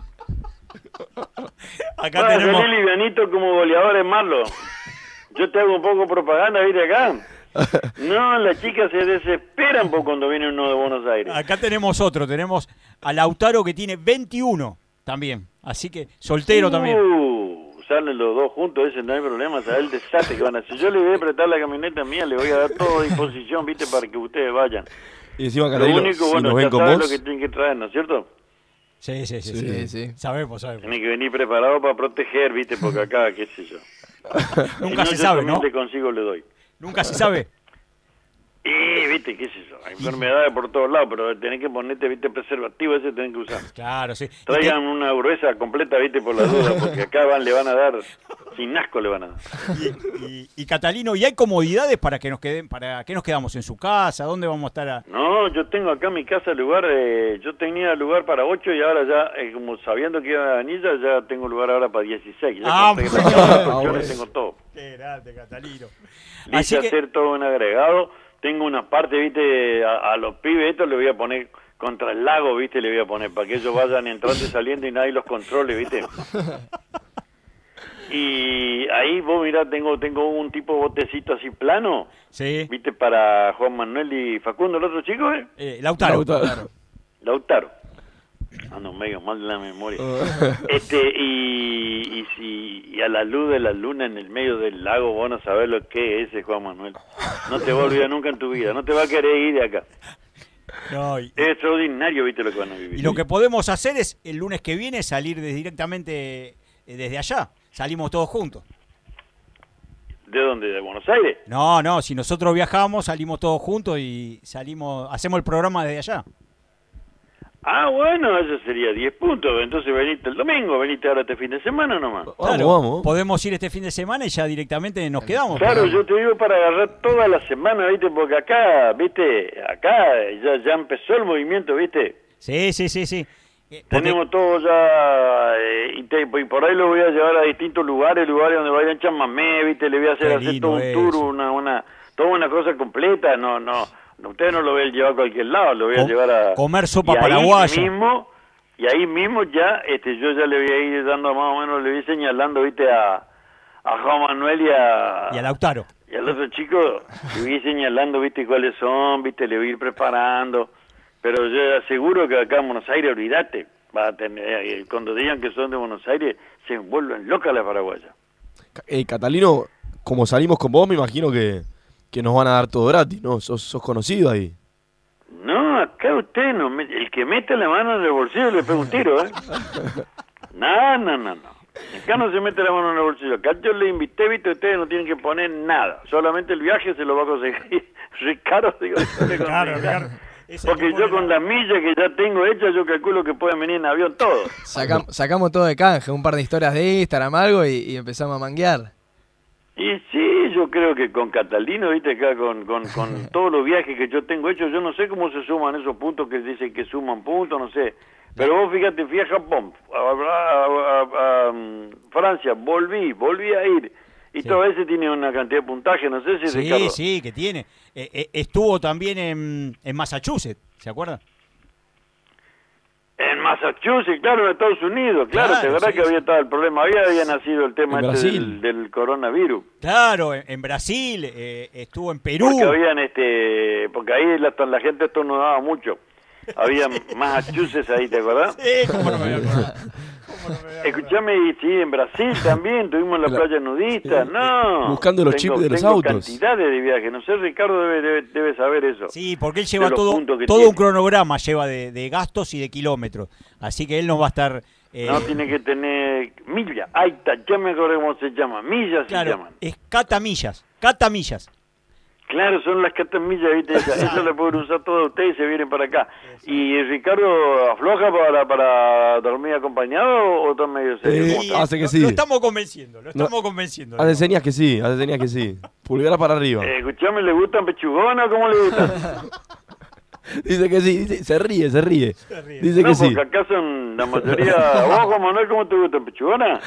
[SPEAKER 4] Acá
[SPEAKER 10] va
[SPEAKER 4] tenemos...
[SPEAKER 10] a salir livianito como goleador en Marlo. Yo te hago un poco propaganda, ¿viste? Acá. No, las chicas se desesperan por cuando viene uno de Buenos Aires.
[SPEAKER 4] Acá tenemos otro, tenemos a Lautaro que tiene 21 también, así que soltero también.
[SPEAKER 10] Salen los dos juntos, ese no hay problema, ¿sabes? El desastre que van a hacer. Yo le voy a prestar la camioneta mía, le voy a dar todo a disposición, ¿viste? Para que ustedes vayan.
[SPEAKER 5] Y encima,
[SPEAKER 10] lo
[SPEAKER 5] Catalino,
[SPEAKER 10] único,
[SPEAKER 5] si
[SPEAKER 10] bueno,
[SPEAKER 5] nos ven
[SPEAKER 10] ya
[SPEAKER 5] con
[SPEAKER 10] saben
[SPEAKER 5] vos...
[SPEAKER 10] lo que tienen que traer, ¿no es cierto?
[SPEAKER 4] Sí. Sabemos.
[SPEAKER 10] Tienen que venir preparados para proteger, ¿viste? Porque acá, qué sé yo.
[SPEAKER 4] Nunca se sabe, ¿no?
[SPEAKER 10] Te consigo, le doy.
[SPEAKER 4] Nunca se sabe.
[SPEAKER 10] Viste, qué sé yo, hay enfermedades por todos lados, pero tenés que ponerte, viste, preservativo, ese tenés que usar.
[SPEAKER 4] Claro, sí.
[SPEAKER 10] Traigan una gruesa completa, viste, por la duda, porque acá le van a dar, sin asco le van a dar.
[SPEAKER 4] Y Catalino, ¿y hay comodidades para que nos quedamos en su casa? ¿Dónde vamos a estar?
[SPEAKER 10] No, yo tengo acá en mi casa lugar, yo tenía lugar para 8 y ahora ya, como sabiendo que iba a venir, ya tengo lugar ahora para 16. Ya tengo todo.
[SPEAKER 4] Qué grande, Catalino.
[SPEAKER 10] Así que hacer todo un agregado. Tengo una parte, viste, a los pibes, esto le voy a poner contra el lago, viste, le voy a poner para que ellos vayan entrando y saliendo y nadie los controle, viste. Y ahí vos mirá, tengo un tipo de botecito así plano,
[SPEAKER 4] sí,
[SPEAKER 10] viste, para Juan Manuel y Facundo, el otro chico,
[SPEAKER 4] Lautaro.
[SPEAKER 10] Ando medio mal de la memoria. Y a la luz de la luna en el medio del lago, vos no sabés lo que es ese Juan Manuel. No te va a olvidar nunca en tu vida, no te va a querer ir de acá.
[SPEAKER 4] No,
[SPEAKER 10] es extraordinario, viste, lo que van a vivir.
[SPEAKER 4] Y lo que podemos hacer es, el lunes que viene, salir directamente desde allá. Salimos todos juntos.
[SPEAKER 10] ¿De dónde? ¿De Buenos Aires?
[SPEAKER 4] No, si nosotros viajamos, salimos todos juntos y hacemos el programa desde allá.
[SPEAKER 10] Ah, bueno, eso sería 10 puntos. Entonces veniste el domingo, veniste ahora este fin de semana nomás.
[SPEAKER 4] Claro,
[SPEAKER 5] vamos.
[SPEAKER 4] podemos ir este fin de semana y ya directamente nos quedamos.
[SPEAKER 10] Claro, yo te digo para agarrar toda la semana, ¿viste? Porque acá, ¿viste? Acá ya empezó el movimiento, ¿viste?
[SPEAKER 4] Sí.
[SPEAKER 10] Tenemos todo ya, y por ahí lo voy a llevar a distintos lugares donde vayan chamamé, ¿viste? Le voy a hacer todo un tour, toda una cosa completa, no, usted no lo voy a llevar a cualquier lado, lo voy a llevar a...
[SPEAKER 4] Comer sopa paraguaya.
[SPEAKER 10] Y ahí mismo ya, yo ya le voy a ir dando más o menos, le voy señalando, ¿viste? A Juan Manuel y a
[SPEAKER 4] Lautaro.
[SPEAKER 10] Y al otro chico le voy señalando, ¿viste? Cuáles son, ¿viste? Le voy a ir preparando. Pero yo aseguro que acá en Buenos Aires, olvídate, va a tener, cuando digan que son de Buenos Aires, se vuelven locas las paraguayas.
[SPEAKER 5] Catalino, como salimos con vos, me imagino que nos van a dar todo gratis, ¿no? Sos conocido ahí.
[SPEAKER 10] No, acá usted no, el que mete la mano en el bolsillo le pega un tiro, ¿eh? No. Acá no se mete la mano en el bolsillo. Acá yo le invité, ¿viste? Ustedes no tienen que poner nada. Solamente el viaje se lo va a conseguir Ricardo, digo.
[SPEAKER 4] Claro.
[SPEAKER 10] Porque yo con las millas que ya tengo hechas, yo calculo que pueden venir en avión todos.
[SPEAKER 6] Sacamos todo de canje, un par de historias de Instagram, algo, y empezamos a manguear.
[SPEAKER 10] Y sí, yo creo que con Catalino, viste, acá con todos los viajes que yo tengo hechos, yo no sé cómo se suman esos puntos que dicen que suman puntos, no sé. Pero vos fíjate, fui a Japón, a Francia, volví a ir. Y todo ese tiene una cantidad de puntaje, no sé si Ricardo.
[SPEAKER 4] Sí, que tiene. Estuvo también en Massachusetts, ¿se acuerda?
[SPEAKER 10] En Massachusetts, claro, en Estados Unidos, claro, de verdad que había estado el problema, había nacido el tema del coronavirus.
[SPEAKER 4] Claro, en Brasil, estuvo en Perú.
[SPEAKER 10] Porque ahí la gente estornudaba mucho. Había Massachusetts ahí, ¿te acordás?
[SPEAKER 4] Sí, cómo no me voy a acordar.
[SPEAKER 10] Escuchame, y sí, en Brasil también tuvimos la playa nudista,
[SPEAKER 5] buscando los chips de los autos.
[SPEAKER 10] Cantidades de viajes, no sé, Ricardo debe saber eso.
[SPEAKER 4] Sí, porque él lleva todo un cronograma, lleva de gastos y de kilómetros, así que él nos va a estar...
[SPEAKER 10] No, tiene que tener millas, ahí está, ya me acuerdo cómo se llama, millas
[SPEAKER 4] claro,
[SPEAKER 10] se llaman.
[SPEAKER 4] Es catamillas.
[SPEAKER 10] Claro, son las catamillas, ¿viste? Eso le pueden usar todos ustedes y se vienen para acá. ¿Y Ricardo afloja para dormir acompañado o está medio serio?
[SPEAKER 5] Hace que sí.
[SPEAKER 4] Lo estamos convenciendo.
[SPEAKER 5] Hace señas que sí. Pulgar para arriba.
[SPEAKER 10] Escuchame, ¿le gustan pechugonas? ¿Cómo le gustan?
[SPEAKER 5] Dice que sí, se ríe. Dice que sí.
[SPEAKER 10] Porque acá son la mayoría... ¿Vos, Juan Manuel, cómo te gustan pechugonas?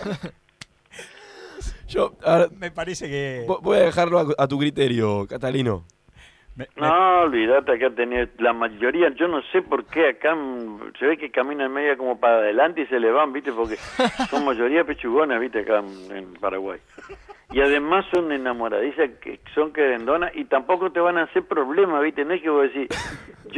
[SPEAKER 4] Me parece que...
[SPEAKER 5] Voy a dejarlo a tu criterio, Catalino.
[SPEAKER 10] No, olvídate, acá tenía la mayoría, yo no sé por qué acá se ve que caminan media como para adelante y se le van, ¿viste? Porque son mayoría pechugonas, ¿viste? Acá en Paraguay. Y además son enamoradizas, que son querendonas y tampoco te van a hacer problemas, ¿viste? No es que vos decís, yo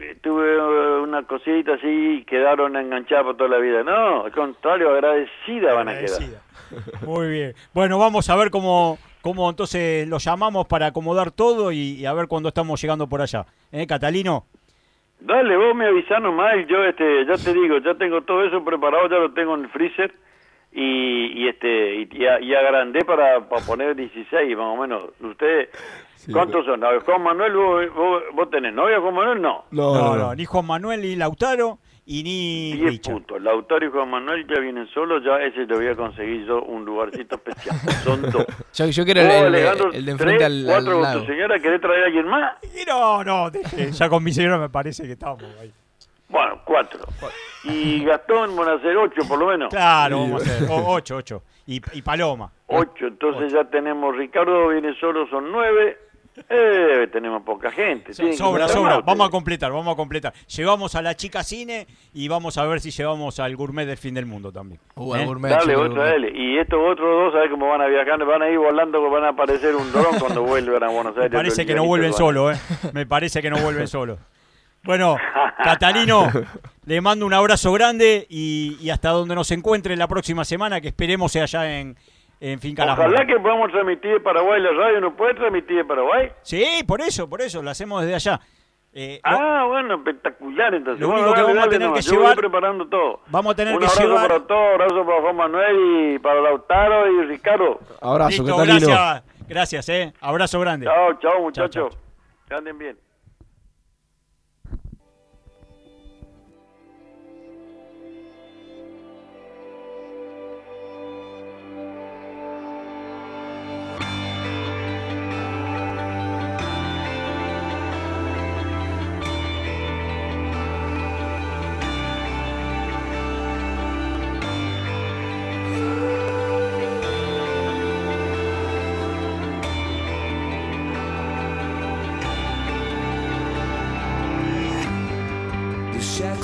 [SPEAKER 10] tuve una cosita así y quedaron enganchadas por toda la vida. No, al contrario, agradecidas van a quedar.
[SPEAKER 4] Muy bien. Bueno, vamos a ver cómo entonces lo llamamos para acomodar todo y a ver cuándo estamos llegando por allá. Catalino?
[SPEAKER 10] Dale, vos me avisás nomás y yo ya te digo, ya tengo todo eso preparado, ya lo tengo en el freezer y agrandé para poner 16 más o menos. ¿Ustedes cuántos son? A ver, Juan Manuel, ¿vos tenés novia, Juan Manuel?
[SPEAKER 4] No, ni Juan Manuel ni Lautaro. Y ni
[SPEAKER 10] 10 puntos. Lautaro y Juan Manuel ya vienen solos, ya ese le voy a conseguir yo un lugarcito especial. Son dos.
[SPEAKER 6] Yo quiero el de enfrente al
[SPEAKER 10] lago.
[SPEAKER 6] ¿Tu
[SPEAKER 10] señora querés traer a alguien más?
[SPEAKER 4] No, ya con mi señora me parece que estamos ahí.
[SPEAKER 10] Bueno, 4. Y Gastón van a ser 8 por lo menos.
[SPEAKER 4] Claro, vamos a hacer 8. Y Paloma.
[SPEAKER 10] 8, entonces ya tenemos, Ricardo viene solo, son 9. Tenemos poca gente.
[SPEAKER 4] Sobra. Vamos a completar. Llevamos a la chica cine y vamos a ver si llevamos al gourmet del fin del mundo también.
[SPEAKER 10] Dale, dale. Y estos otros dos, ¿sabes cómo van a viajar? Van a ir volando, van a aparecer un dron cuando vuelvan a Buenos Aires.
[SPEAKER 4] Me parece que no vuelven solos, Me parece que no vuelven solos. Bueno, Catalino, le mando un abrazo grande y hasta donde nos encuentre la próxima semana, que esperemos sea allá en Finca Las Moras.
[SPEAKER 10] Ojalá que podamos transmitir de Paraguay, la radio no puede transmitir de Paraguay.
[SPEAKER 4] Sí, por eso, lo hacemos desde allá.
[SPEAKER 10] Bueno, espectacular entonces.
[SPEAKER 4] Lo único que vamos a tener que llevar...
[SPEAKER 10] Yo voy preparando todo.
[SPEAKER 4] Vamos a tener
[SPEAKER 10] que llevar... Un abrazo para todos, abrazo para Juan Manuel y para Lautaro y Ricardo.
[SPEAKER 5] Abrazo, Catalino.
[SPEAKER 4] Gracias, abrazo grande.
[SPEAKER 10] Chao, muchachos. Que anden bien.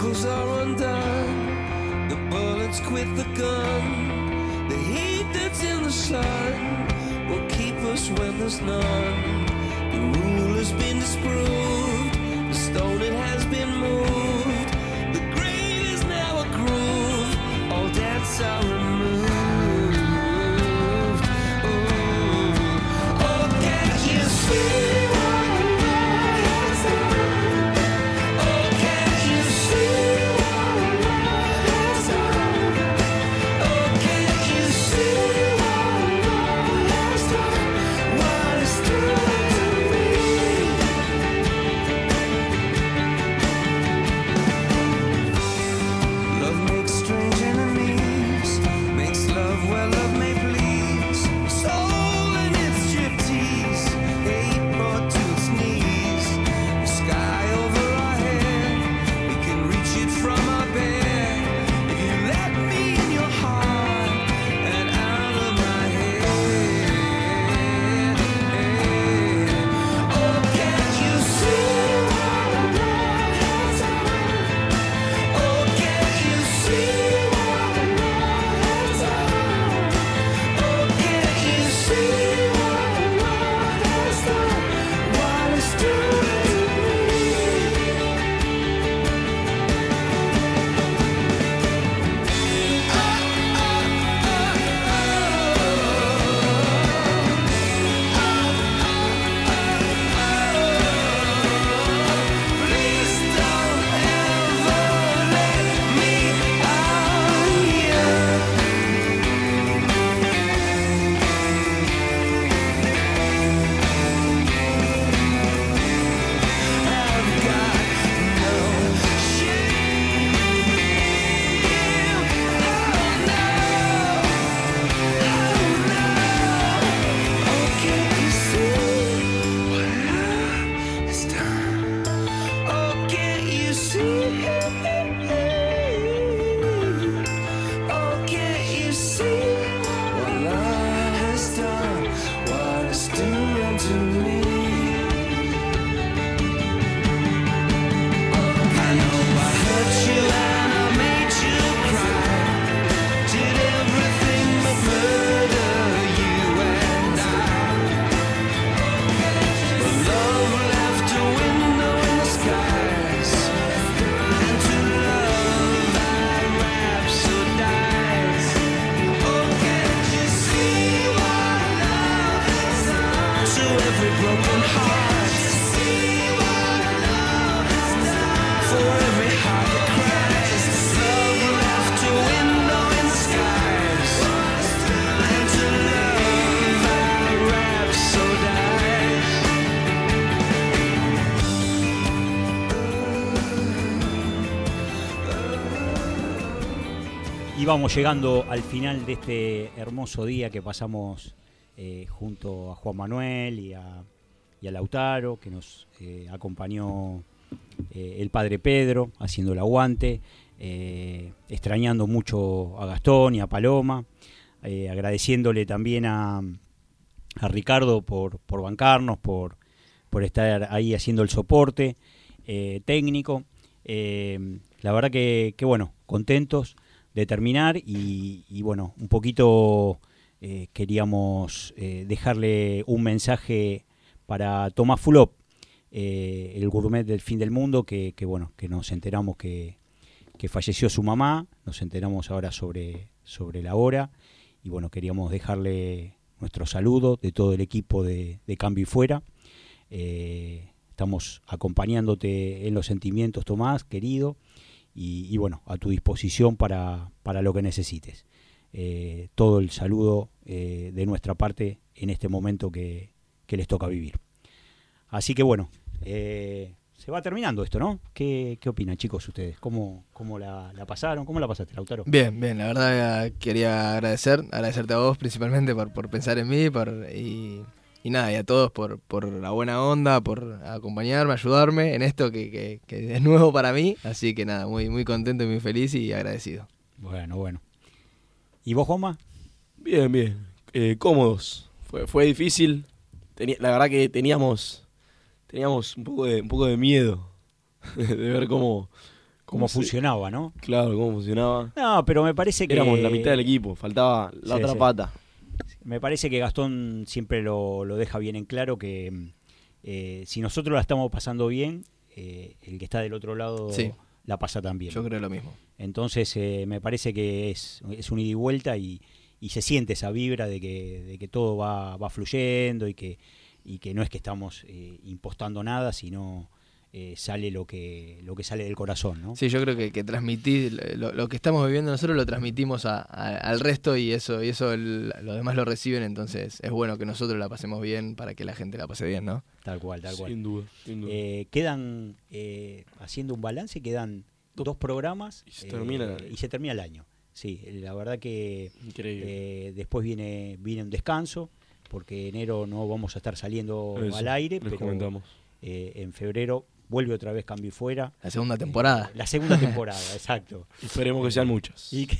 [SPEAKER 8] shackles are undone, the bullets quit the gun, the heat that's in the sun will keep us when there's none. The rule has been disproved, the stone it has been moved, the grave is now a groove, all debts are removed. Oh, can't you see?
[SPEAKER 4] Vamos llegando al final de este hermoso día que pasamos junto a Juan Manuel y a Lautaro, que nos acompañó el padre Pedro haciendo el aguante, extrañando mucho a Gastón y a Paloma, agradeciéndole también a Ricardo por bancarnos, por estar ahí haciendo el soporte técnico. La verdad que bueno, contentos de terminar y bueno, un poquito queríamos dejarle un mensaje para Tomás Fulop, el gourmet del fin del mundo, que bueno, que nos enteramos que falleció su mamá, nos enteramos ahora sobre la hora y bueno, queríamos dejarle nuestro saludo de todo el equipo de Cambio y Fuera. Estamos acompañándote en los sentimientos, Tomás, querido. Y bueno, a tu disposición para lo que necesites. Todo el saludo de nuestra parte en este momento que les toca vivir. Así que bueno, se va terminando esto, ¿no? ¿Qué opinan, chicos, ustedes? ¿Cómo la pasaron? ¿Cómo la pasaste, Lautaro?
[SPEAKER 6] Bien, la verdad quería agradecerte a vos principalmente por pensar en mí y nada, y a todos por la buena onda, por acompañarme, ayudarme en esto que es nuevo para mí. Así que nada, muy, muy contento y muy feliz y agradecido.
[SPEAKER 4] Bueno. ¿Y vos, Juanma?
[SPEAKER 5] Bien. Cómodos. Fue difícil. La verdad que teníamos un poco de miedo de ver cómo
[SPEAKER 4] cómo funcionaba, ¿no?
[SPEAKER 5] Claro, cómo funcionaba.
[SPEAKER 4] No, pero me parece que...
[SPEAKER 5] Éramos la mitad del equipo, faltaba la otra pata.
[SPEAKER 4] Me parece que Gastón siempre lo deja bien en claro que si nosotros la estamos pasando bien, el que está del otro lado la pasa también.
[SPEAKER 6] Yo creo lo mismo.
[SPEAKER 4] Entonces me parece que es un ida y vuelta y se siente esa vibra de que todo va fluyendo y que no es que estamos impostando nada, sino sale lo que sale del corazón, ¿no?
[SPEAKER 6] Sí, yo creo que transmitir lo que estamos viviendo nosotros lo transmitimos al resto y eso los demás lo reciben, entonces es bueno que nosotros la pasemos bien para que la gente la pase bien, ¿no?
[SPEAKER 4] Tal cual.
[SPEAKER 5] Sin duda.
[SPEAKER 4] Quedan, haciendo un balance, quedan 2 programas
[SPEAKER 5] y se termina
[SPEAKER 4] el año. Sí, la verdad que
[SPEAKER 5] increíble.
[SPEAKER 4] Después viene un descanso, porque enero no vamos a estar saliendo al aire, pero
[SPEAKER 5] comentamos.
[SPEAKER 4] En febrero vuelve otra vez Cambio y Fuera.
[SPEAKER 6] La segunda temporada.
[SPEAKER 4] La segunda temporada, exacto.
[SPEAKER 5] Esperemos que sean muchas.
[SPEAKER 4] Y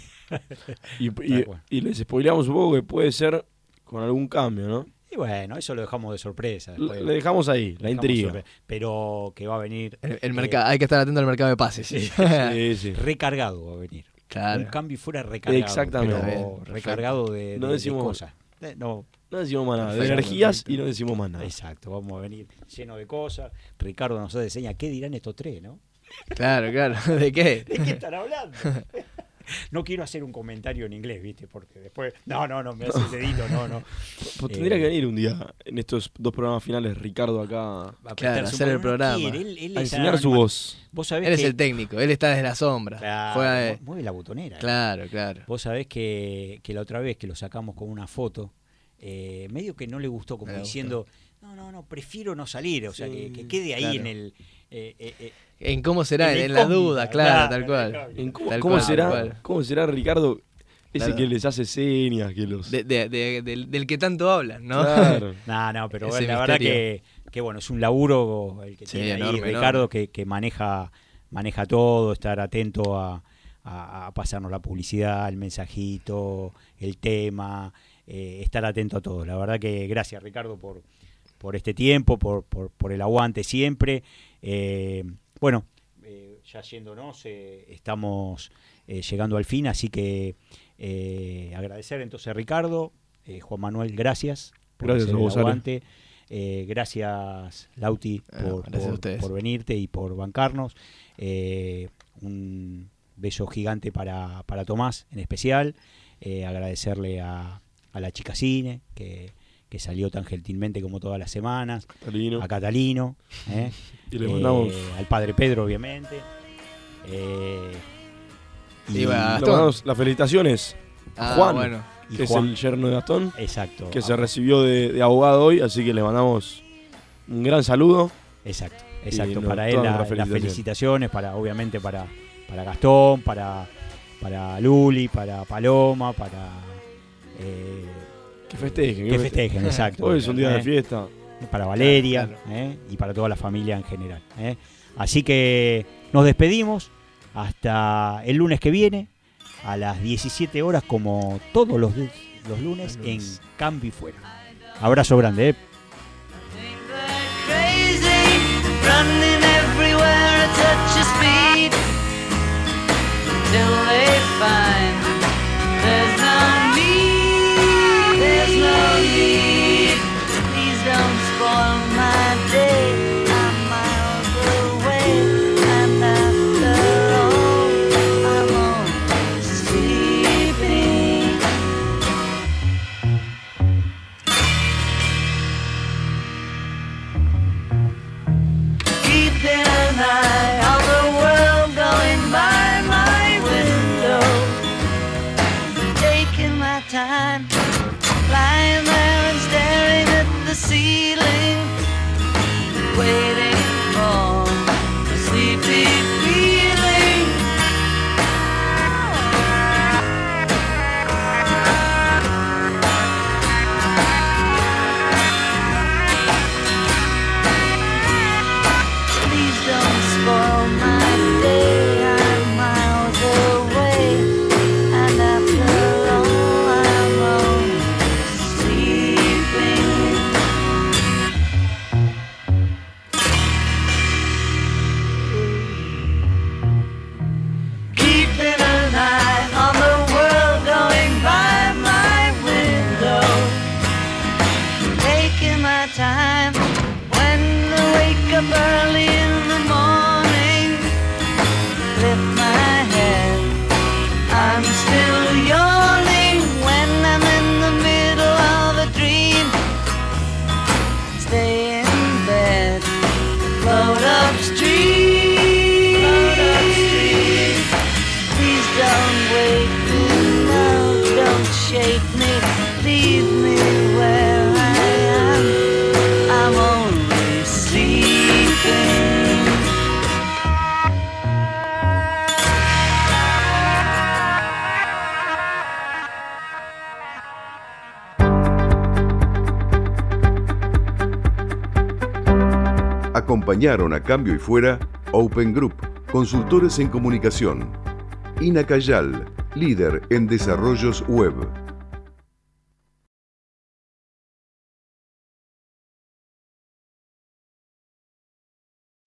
[SPEAKER 5] les spoileamos un poco que puede ser con algún cambio, ¿no?
[SPEAKER 4] Y bueno, eso lo dejamos de sorpresa.
[SPEAKER 5] Le dejamos ahí, la intriga.
[SPEAKER 4] Pero que va a venir...
[SPEAKER 6] El mercado, hay que estar atento al mercado de pases.
[SPEAKER 4] Sí. Recargado va a venir.
[SPEAKER 6] Claro.
[SPEAKER 4] Un Cambio y Fuera recargado.
[SPEAKER 5] Exactamente.
[SPEAKER 4] Pero recargado de cosas.
[SPEAKER 5] No decimos más nada, de energías y no decimos más nada.
[SPEAKER 4] Exacto, vamos a venir lleno de cosas. Ricardo nos enseña qué dirán estos 3, ¿no?
[SPEAKER 6] Claro. ¿De qué?
[SPEAKER 4] ¿De qué están hablando? No quiero hacer un comentario en inglés, ¿viste? Porque después... No, me hace el dedito, no.
[SPEAKER 5] Pues tendría que venir un día en estos 2 programas finales, Ricardo acá
[SPEAKER 6] a hacer el programa.
[SPEAKER 5] A enseñar su voz.
[SPEAKER 4] ¿Vos sabés
[SPEAKER 6] él es el técnico, él está desde la sombra.
[SPEAKER 4] Claro, mueve la botonera.
[SPEAKER 6] Claro.
[SPEAKER 4] Vos sabés que la otra vez que lo sacamos con una foto, medio que no le gustó, como diciendo, no, prefiero no salir, o sea, que quede ahí en el...
[SPEAKER 6] en cómo será, en la duda, tal cual.
[SPEAKER 5] ¿Cómo será Ricardo, ese que les hace señas? Que los...
[SPEAKER 6] del que tanto hablan, ¿no?
[SPEAKER 5] Claro.
[SPEAKER 4] No, pero bueno, la verdad que bueno, es un laburo el que tiene ahí enorme, Ricardo, que maneja todo, estar atento a pasarnos la publicidad, el mensajito, el tema, estar atento a todo. La verdad que gracias, Ricardo, por este tiempo, por el aguante siempre. Bueno, ya yéndonos, estamos llegando al fin, así que agradecer entonces a Ricardo, Juan Manuel, gracias por
[SPEAKER 5] el
[SPEAKER 4] aguante. Gracias, Lauti, por venirte y por bancarnos. Un beso gigante para Tomás en especial. Agradecerle a la chica Cine, que salió tan gentilmente como todas las semanas. A Catalino.
[SPEAKER 5] Y le mandamos
[SPEAKER 4] al padre Pedro, obviamente.
[SPEAKER 5] Le mandamos las felicitaciones a Juan,
[SPEAKER 6] bueno.
[SPEAKER 5] que es el yerno de Gastón.
[SPEAKER 4] Exacto.
[SPEAKER 5] Que se recibió de abogado hoy, así que le mandamos un gran saludo.
[SPEAKER 4] Exacto. Para él las felicitaciones, obviamente para Gastón, para Luli, para Paloma, para...
[SPEAKER 5] que festejen.
[SPEAKER 4] Que festejen, exacto.
[SPEAKER 5] Hoy es un día de fiesta.
[SPEAKER 4] Para Valeria, y para toda la familia en general. Así que nos despedimos hasta el lunes que viene, a las 17 horas, como todos los lunes, en Cambio y Fuera. Abrazo grande.
[SPEAKER 9] Running everywhere at such a speed till they find there's no need. Please don't spoil my day. I'm miles away, and after all, I'm only sleeping. Keeping an eye on the world going by my window, taking my time, lying there and staring at the ceiling, waiting for a sleepy feeling. Please don't spoil my day. I'm miles away, and after all, I'm only sleeping.
[SPEAKER 1] Acompañaron a Cambio y Fuera Open Group, consultores en comunicación. Ina Cayal, líder en desarrollos web.